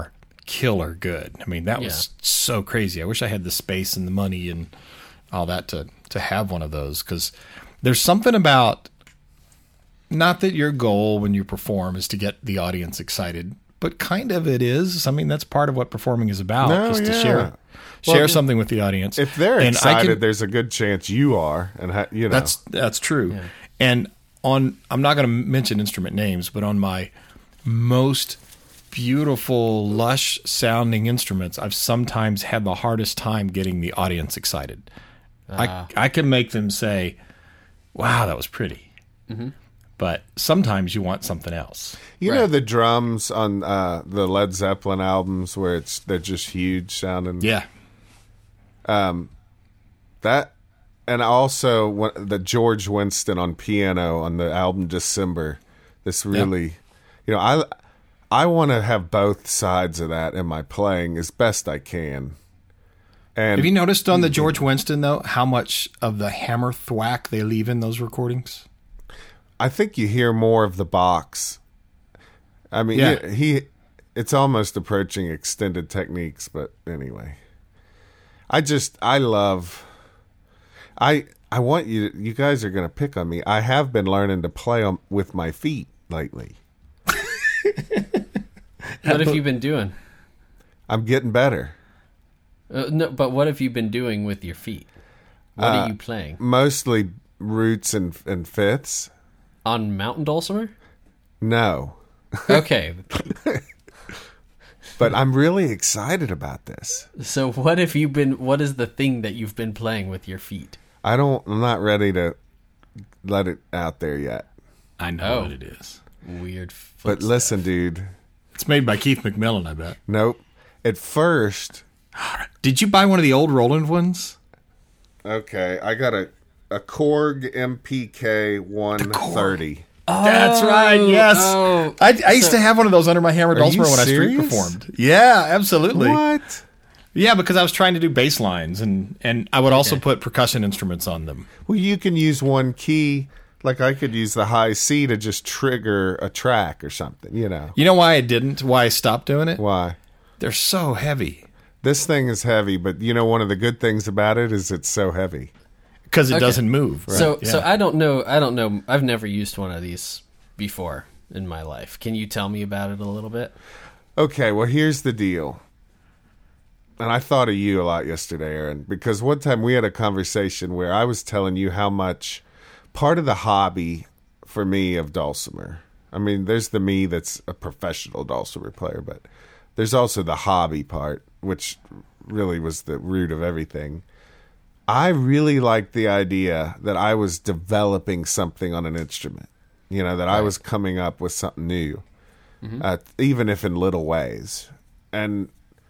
killer good. I mean, that was so crazy. I wish I had the space and the money and all that to have one of those, because there's something about, not that your goal when you perform is to get the audience excited, but kind of it is. I mean, that's part of what performing is about, is to share something with the audience. If they're excited, there's a good chance you are, and that's true. Yeah. And I'm not going to mention instrument names, but on my most beautiful, lush sounding instruments, I've sometimes had the hardest time getting the audience excited. I can make them say, "Wow, that was pretty." Mm-hmm. But sometimes you want something else. You know the drums on the Led Zeppelin albums where they're just huge sounding? Yeah. That, and also the George Winston on piano on the album December. This really, I want to have both sides of that in my playing as best I can. And have you noticed on the George Winston, though, how much of the hammer thwack they leave in those recordings? I think you hear more of the box. I mean, it's almost approaching extended techniques, but anyway. I want you guys are going to pick on me. I have been learning to play with my feet lately. What have you been doing? I'm getting better. No, but what have you been doing with your feet? What are you playing? Mostly roots and fifths. On mountain dulcimer? No. Okay. But I'm really excited about this. So what is the thing that you've been playing with your feet? I'm not ready to let it out there yet. I know what it is. Weird But listen, dude. It's made by Keith McMillan, I bet. Nope. At first. Did you buy one of the old Roland ones? Okay, I got a Korg MPK 130. Oh, that's right. Yes, I used to have one of those under my hammer dulcimer when I street performed. Yeah, absolutely. What? Yeah, because I was trying to do bass lines, and I would also put percussion instruments on them. Well, you can use one key. Like I could use the high C to just trigger a track or something. You know why I didn't? Why I stopped doing it? Why? They're so heavy. This thing is heavy, but one of the good things about it is it's so heavy. Because it doesn't move. Right? So I don't know. I've never used one of these before in my life. Can you tell me about it a little bit? Okay, well, here's the deal. And I thought of you a lot yesterday, Aaron, because one time we had a conversation where I was telling you how much part of the hobby for me of dulcimer, I mean, there's the me that's a professional dulcimer player, but there's also the hobby part, which really was the root of everything. I really liked the idea that I was developing something on an instrument, that I was coming up with something new, even if in little ways. And,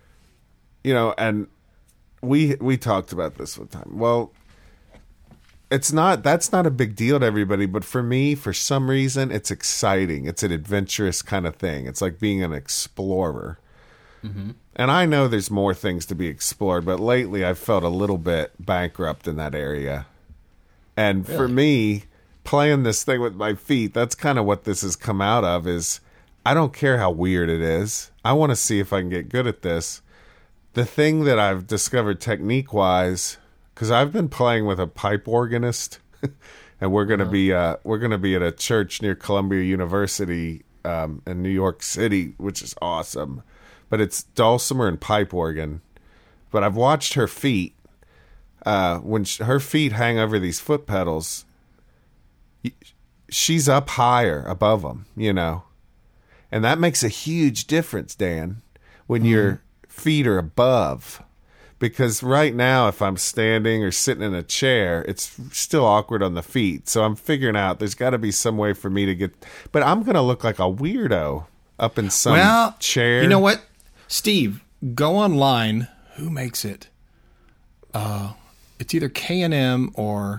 and we talked about this one time. Well, that's not a big deal to everybody, but for me, for some reason, it's exciting. It's an adventurous kind of thing. It's like being an explorer. Mm-hmm. And I know there's more things to be explored, but lately I've felt a little bit bankrupt in that area. And for me, playing this thing with my feet, that's kind of what this has come out of, is I don't care how weird it is. I want to see if I can get good at this. The thing that I've discovered technique-wise, because I've been playing with a pipe organist, and we're going to be at a church near Columbia University in New York City, which is awesome. But it's dulcimer and pipe organ. But I've watched her feet. When her feet hang over these foot pedals, she's up higher above them, And that makes a huge difference, Dan, when your feet are above. Because right now, if I'm standing or sitting in a chair, it's still awkward on the feet. So I'm figuring out there's got to be some way for me to get... But I'm going to look like a weirdo up in some chair. You know what? Steve, go online. Who makes it? It's either K&M or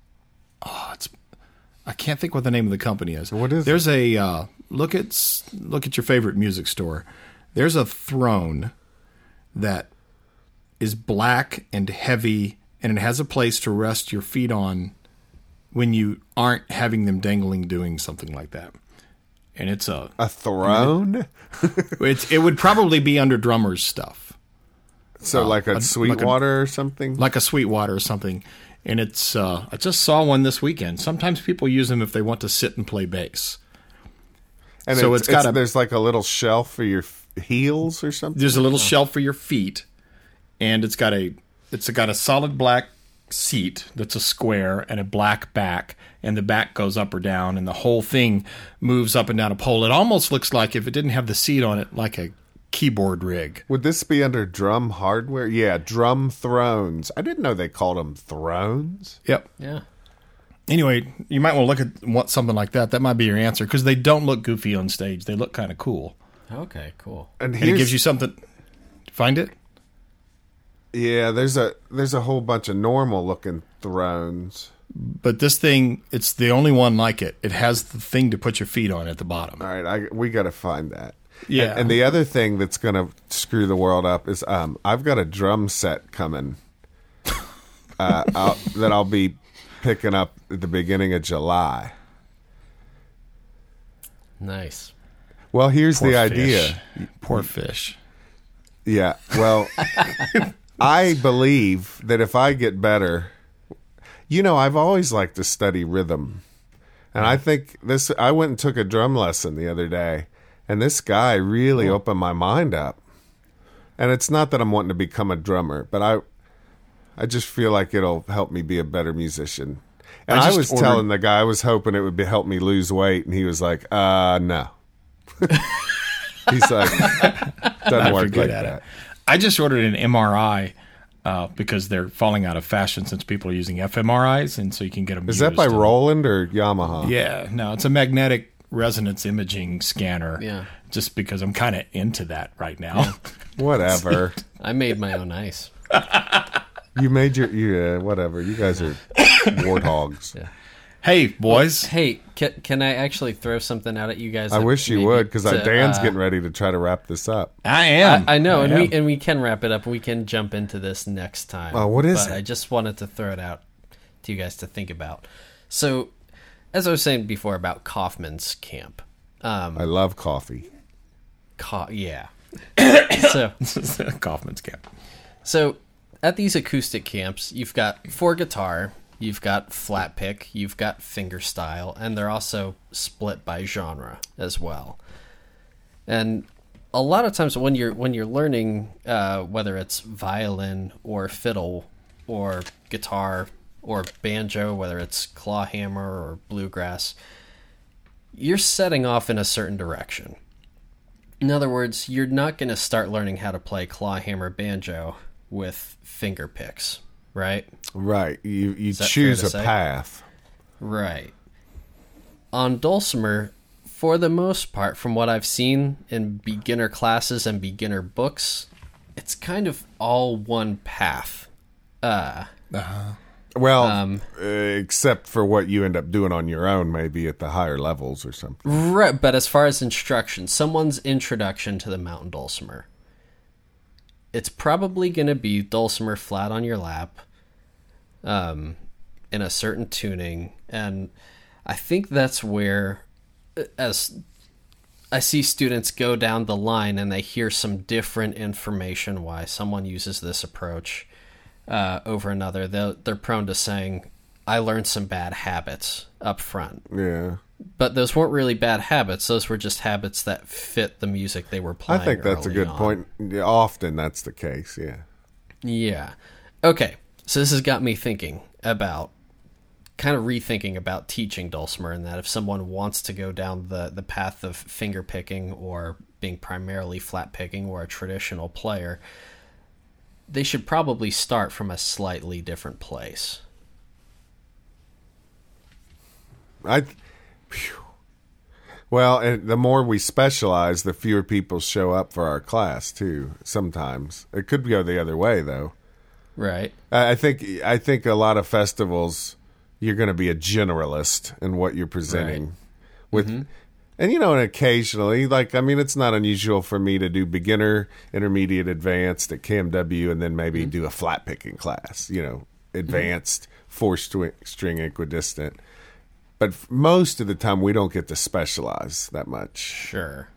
I can't think what the name of the company is. What is There's a look at your favorite music store. There's a throne that is black and heavy, and it has a place to rest your feet on when you aren't having them dangling doing something like that. and it's a throne. it would probably be under drummer's stuff, So like a Sweetwater or something. like a Sweetwater or something. And it's I just saw one this weekend. Sometimes people use them if they want to sit and play bass. And so it's got there's like a little shelf for your heels or something. There's a little shelf for your feet, and it's got a solid black seat that's a square and a black back, and the back goes up or down, and the whole thing moves up and down a pole. It almost looks like, if it didn't have the seat on it, like a keyboard rig. Would this be under drum hardware? Yeah, drum thrones. I didn't know they called them thrones. Yep. Yeah. Anyway, you might want to look at something like that. That might be your answer, because they don't look goofy on stage. They look kind of cool. Okay, cool. And And it gives you something. Find it? Yeah, there's a whole bunch of normal looking thrones. But this thing, it's the only one like it. It has the thing to put your feet on at the bottom. All right, we got to find that. Yeah. And the other thing that's going to screw the world up is I've got a drum set coming that I'll be picking up at the beginning of July. Nice. Well, here's Poor the fish. idea. Poor fish. Yeah, well, I believe that if I get better, I've always liked to study rhythm. And I think I went and took a drum lesson the other day, and this guy really opened my mind up. And it's not that I'm wanting to become a drummer, but I just feel like it'll help me be a better musician. And I was telling the guy I was hoping it would help me lose weight, and he was like, no. He's like, doesn't work like that. I just ordered an MRI because they're falling out of fashion since people are using fMRIs, and so you can get them. Is that by Roland or Yamaha? Yeah, no, it's a magnetic resonance imaging scanner. Yeah. Just because I'm kind of into that right now. Whatever. I made my own ice. You made whatever. You guys are warthogs. Yeah. Hey, boys. Hey, can I actually throw something out at you guys? I wish you would, because Dan's to, getting ready to try to wrap this up. I am. I know, I am. and we can wrap it up. We can jump into this next time. Oh, what is but it? I just wanted to throw it out to you guys to think about. So, as I was saying before about Kaufman's camp. I love coffee. Yeah. So Kaufman's camp. So, at these acoustic camps, you've got for guitar, you've got flat pick, you've got fingerstyle, and they're also split by genre as well. And a lot of times when you're learning, whether it's violin or fiddle or guitar or banjo, whether it's clawhammer or bluegrass, you're setting off in a certain direction. In other words, you're not going to start learning how to play clawhammer banjo with finger picks, right? Right. You that choose fair a to say? path. Right. On dulcimer, for the most part, from what I've seen in beginner classes and beginner books, it's kind of all one path. Well, except for what you end up doing on your own, maybe at the higher levels or something. Right, but as far as instruction, someone's introduction to the mountain dulcimer, it's probably going to be dulcimer flat on your lap, in a certain tuning, and I think that's where, as I see students go down the line and they hear some different information why someone uses this approach over another, they're prone to saying, I learned some bad habits up front. Yeah. But those weren't really bad habits. Those were just habits that fit the music they were playing. I think that's a early good on. point. Yeah, often that's the case, yeah. Yeah. Okay. So this has got me thinking about, kind of rethinking about teaching dulcimer, and that if someone wants to go down the path of finger picking or being primarily flat picking or a traditional player, they should probably start from a slightly different place. Well, and the more we specialize, the fewer people show up for our class too. Sometimes it could go the other way, though. Right. I think a lot of festivals, you're going to be a generalist in what you're presenting. Right. With, and and occasionally, it's not unusual for me to do beginner, intermediate, advanced at KMW, and then maybe do a flat picking class. Advanced 4-string equidistant. but most of the time we don't get to specialize that much. Sure.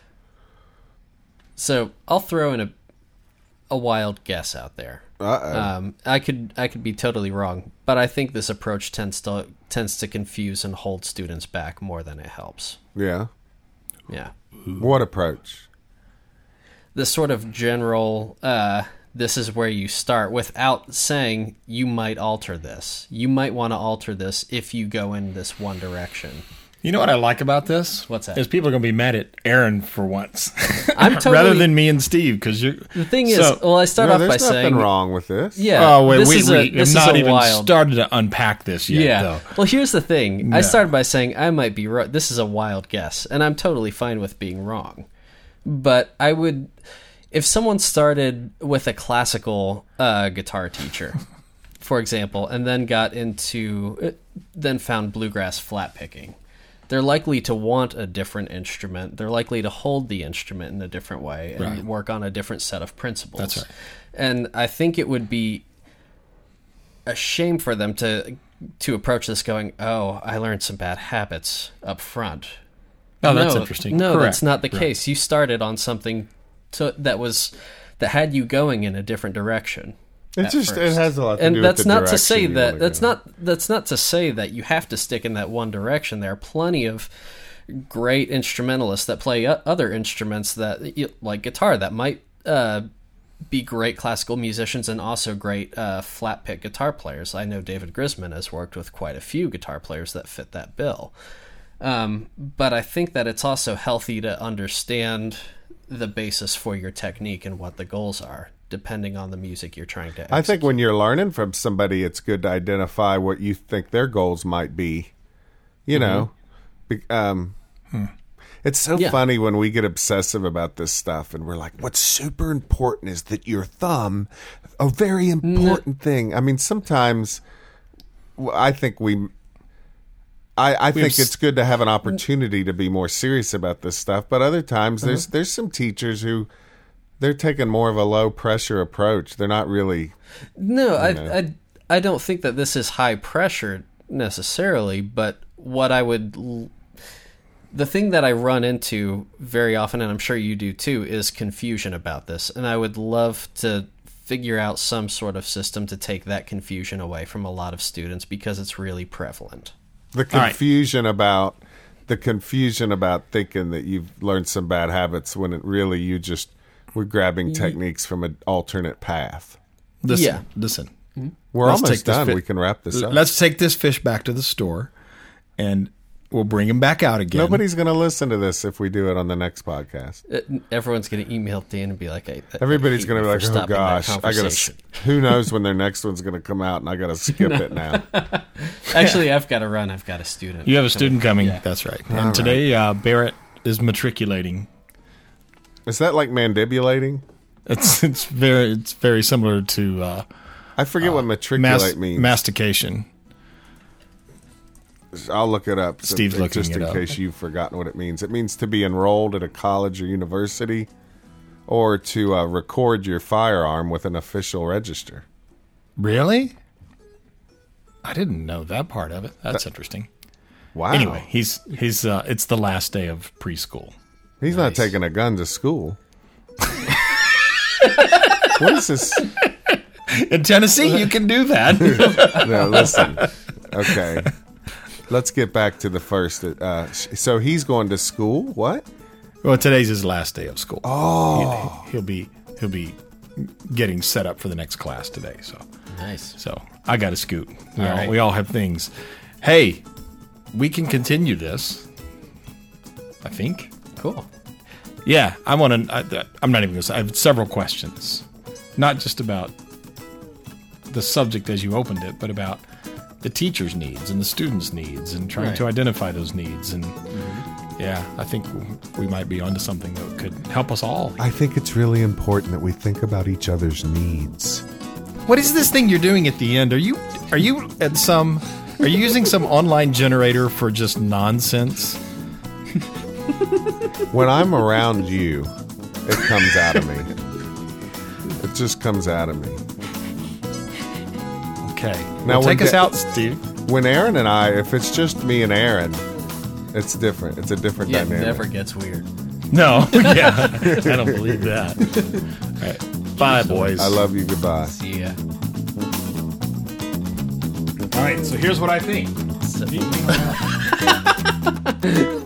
So I'll throw in a wild guess out there. I could be totally wrong, but I think this approach tends to confuse and hold students back more than it helps. Yeah. Yeah. What approach? This sort of general, this is where you start, without saying you might alter this. You might want to alter this if you go in this one direction. You know what I like about this? What's that? Is people are going to be mad at Aaron for once, I'm totally, rather than me and Steve. Because you're the thing is, well, I start off by there's saying nothing wrong with this. Yeah. Oh wait, this we is have not a even wild, started to unpack this yet. Yeah. Though. Well, here's the thing. No. I started by saying I might be right. This is a wild guess, and I'm totally fine with being wrong. But I would, if someone started with a classical guitar teacher, for example, and then then found bluegrass flat picking, they're likely to want a different instrument. They're likely to hold the instrument in a different way and work on a different set of principles. That's right. And I think it would be a shame for them to approach this going, oh, I learned some bad habits up front. Oh, that's interesting. No, Correct. that's not the case. You started on something that had you going in a different direction. It has a lot to and do that's with the not to say direction that you that's wanna go. not to say that you have to stick in that one direction. There are plenty of great instrumentalists that play other instruments like guitar that might be great classical musicians and also great flat pick guitar players. I know David Grisman has worked with quite a few guitar players that fit that bill. But I think that it's also healthy to understand the basis for your technique and what the goals are, depending on the music you're trying to execute. I think when you're learning from somebody, it's good to identify what you think their goals might be. You know, it's so funny when we get obsessive about this stuff and we're like, what's super important is that your thumb, a very important thing. I mean, sometimes I think I think it's good to have an opportunity to be more serious about this stuff, but other times there's some teachers who they're taking more of a low pressure approach. They're not really. No, I don't think that this is high pressure necessarily, but the thing that I run into very often, and I'm sure you do too, is confusion about this, and I would love to figure out some sort of system to take that confusion away from a lot of students because it's really prevalent. The confusion about thinking that you've learned some bad habits when it really we're grabbing techniques from an alternate path. Listen. We're Let's almost take this done. We can wrap this up. Let's take this fish back to the store, and we'll bring him back out again. Nobody's going to listen to this if we do it on the next podcast. Everyone's going to email Dan and be like, hey, everybody's going to be like, oh gosh, I got to. Who knows when their next one's going to come out, and I got to skip it now. Actually, I've got to run. I've got a student. You have a student coming. Yeah. That's right. And today, Barrett is matriculating. Is that like mandibulating? It's very similar to. I forget what matriculate means. Mastication. I'll look it up. Steve's looking just it in up. case you've forgotten what it means. It means to be enrolled at a college or university, or to record your firearm with an official register. Really? I didn't know that part of it. That's interesting. Wow. Anyway, he's it's the last day of preschool. He's not taking a gun to school. What is this? In Tennessee, you can do that. No, listen. Okay. Let's get back to the first. So he's going to school. What? Well, today's his last day of school. Oh, he'll be getting set up for the next class today. So Nice. So I got to scoot. right. We all have things. Hey, we can continue this. I think. Cool. Yeah, I'm not even going to say. I have several questions, not just about the subject as you opened it, but about the teacher's needs and the students' needs and trying to identify those needs. And yeah, I think we might be onto something that could help us all. I think it's really important that we think about each other's needs. What is this thing you're doing at the end? Are you using some online generator for just nonsense? When I'm around you, it comes out of me. It just comes out of me. Okay. Now, Well, take when us out, Steve. when Aaron and I, if it's just me and Aaron, it's different. It's a different Yeah, it dynamic. never gets weird. No, yeah, I don't believe that. All right. Bye, boys. I love you. Goodbye. See ya. All right, so here's what I think. So-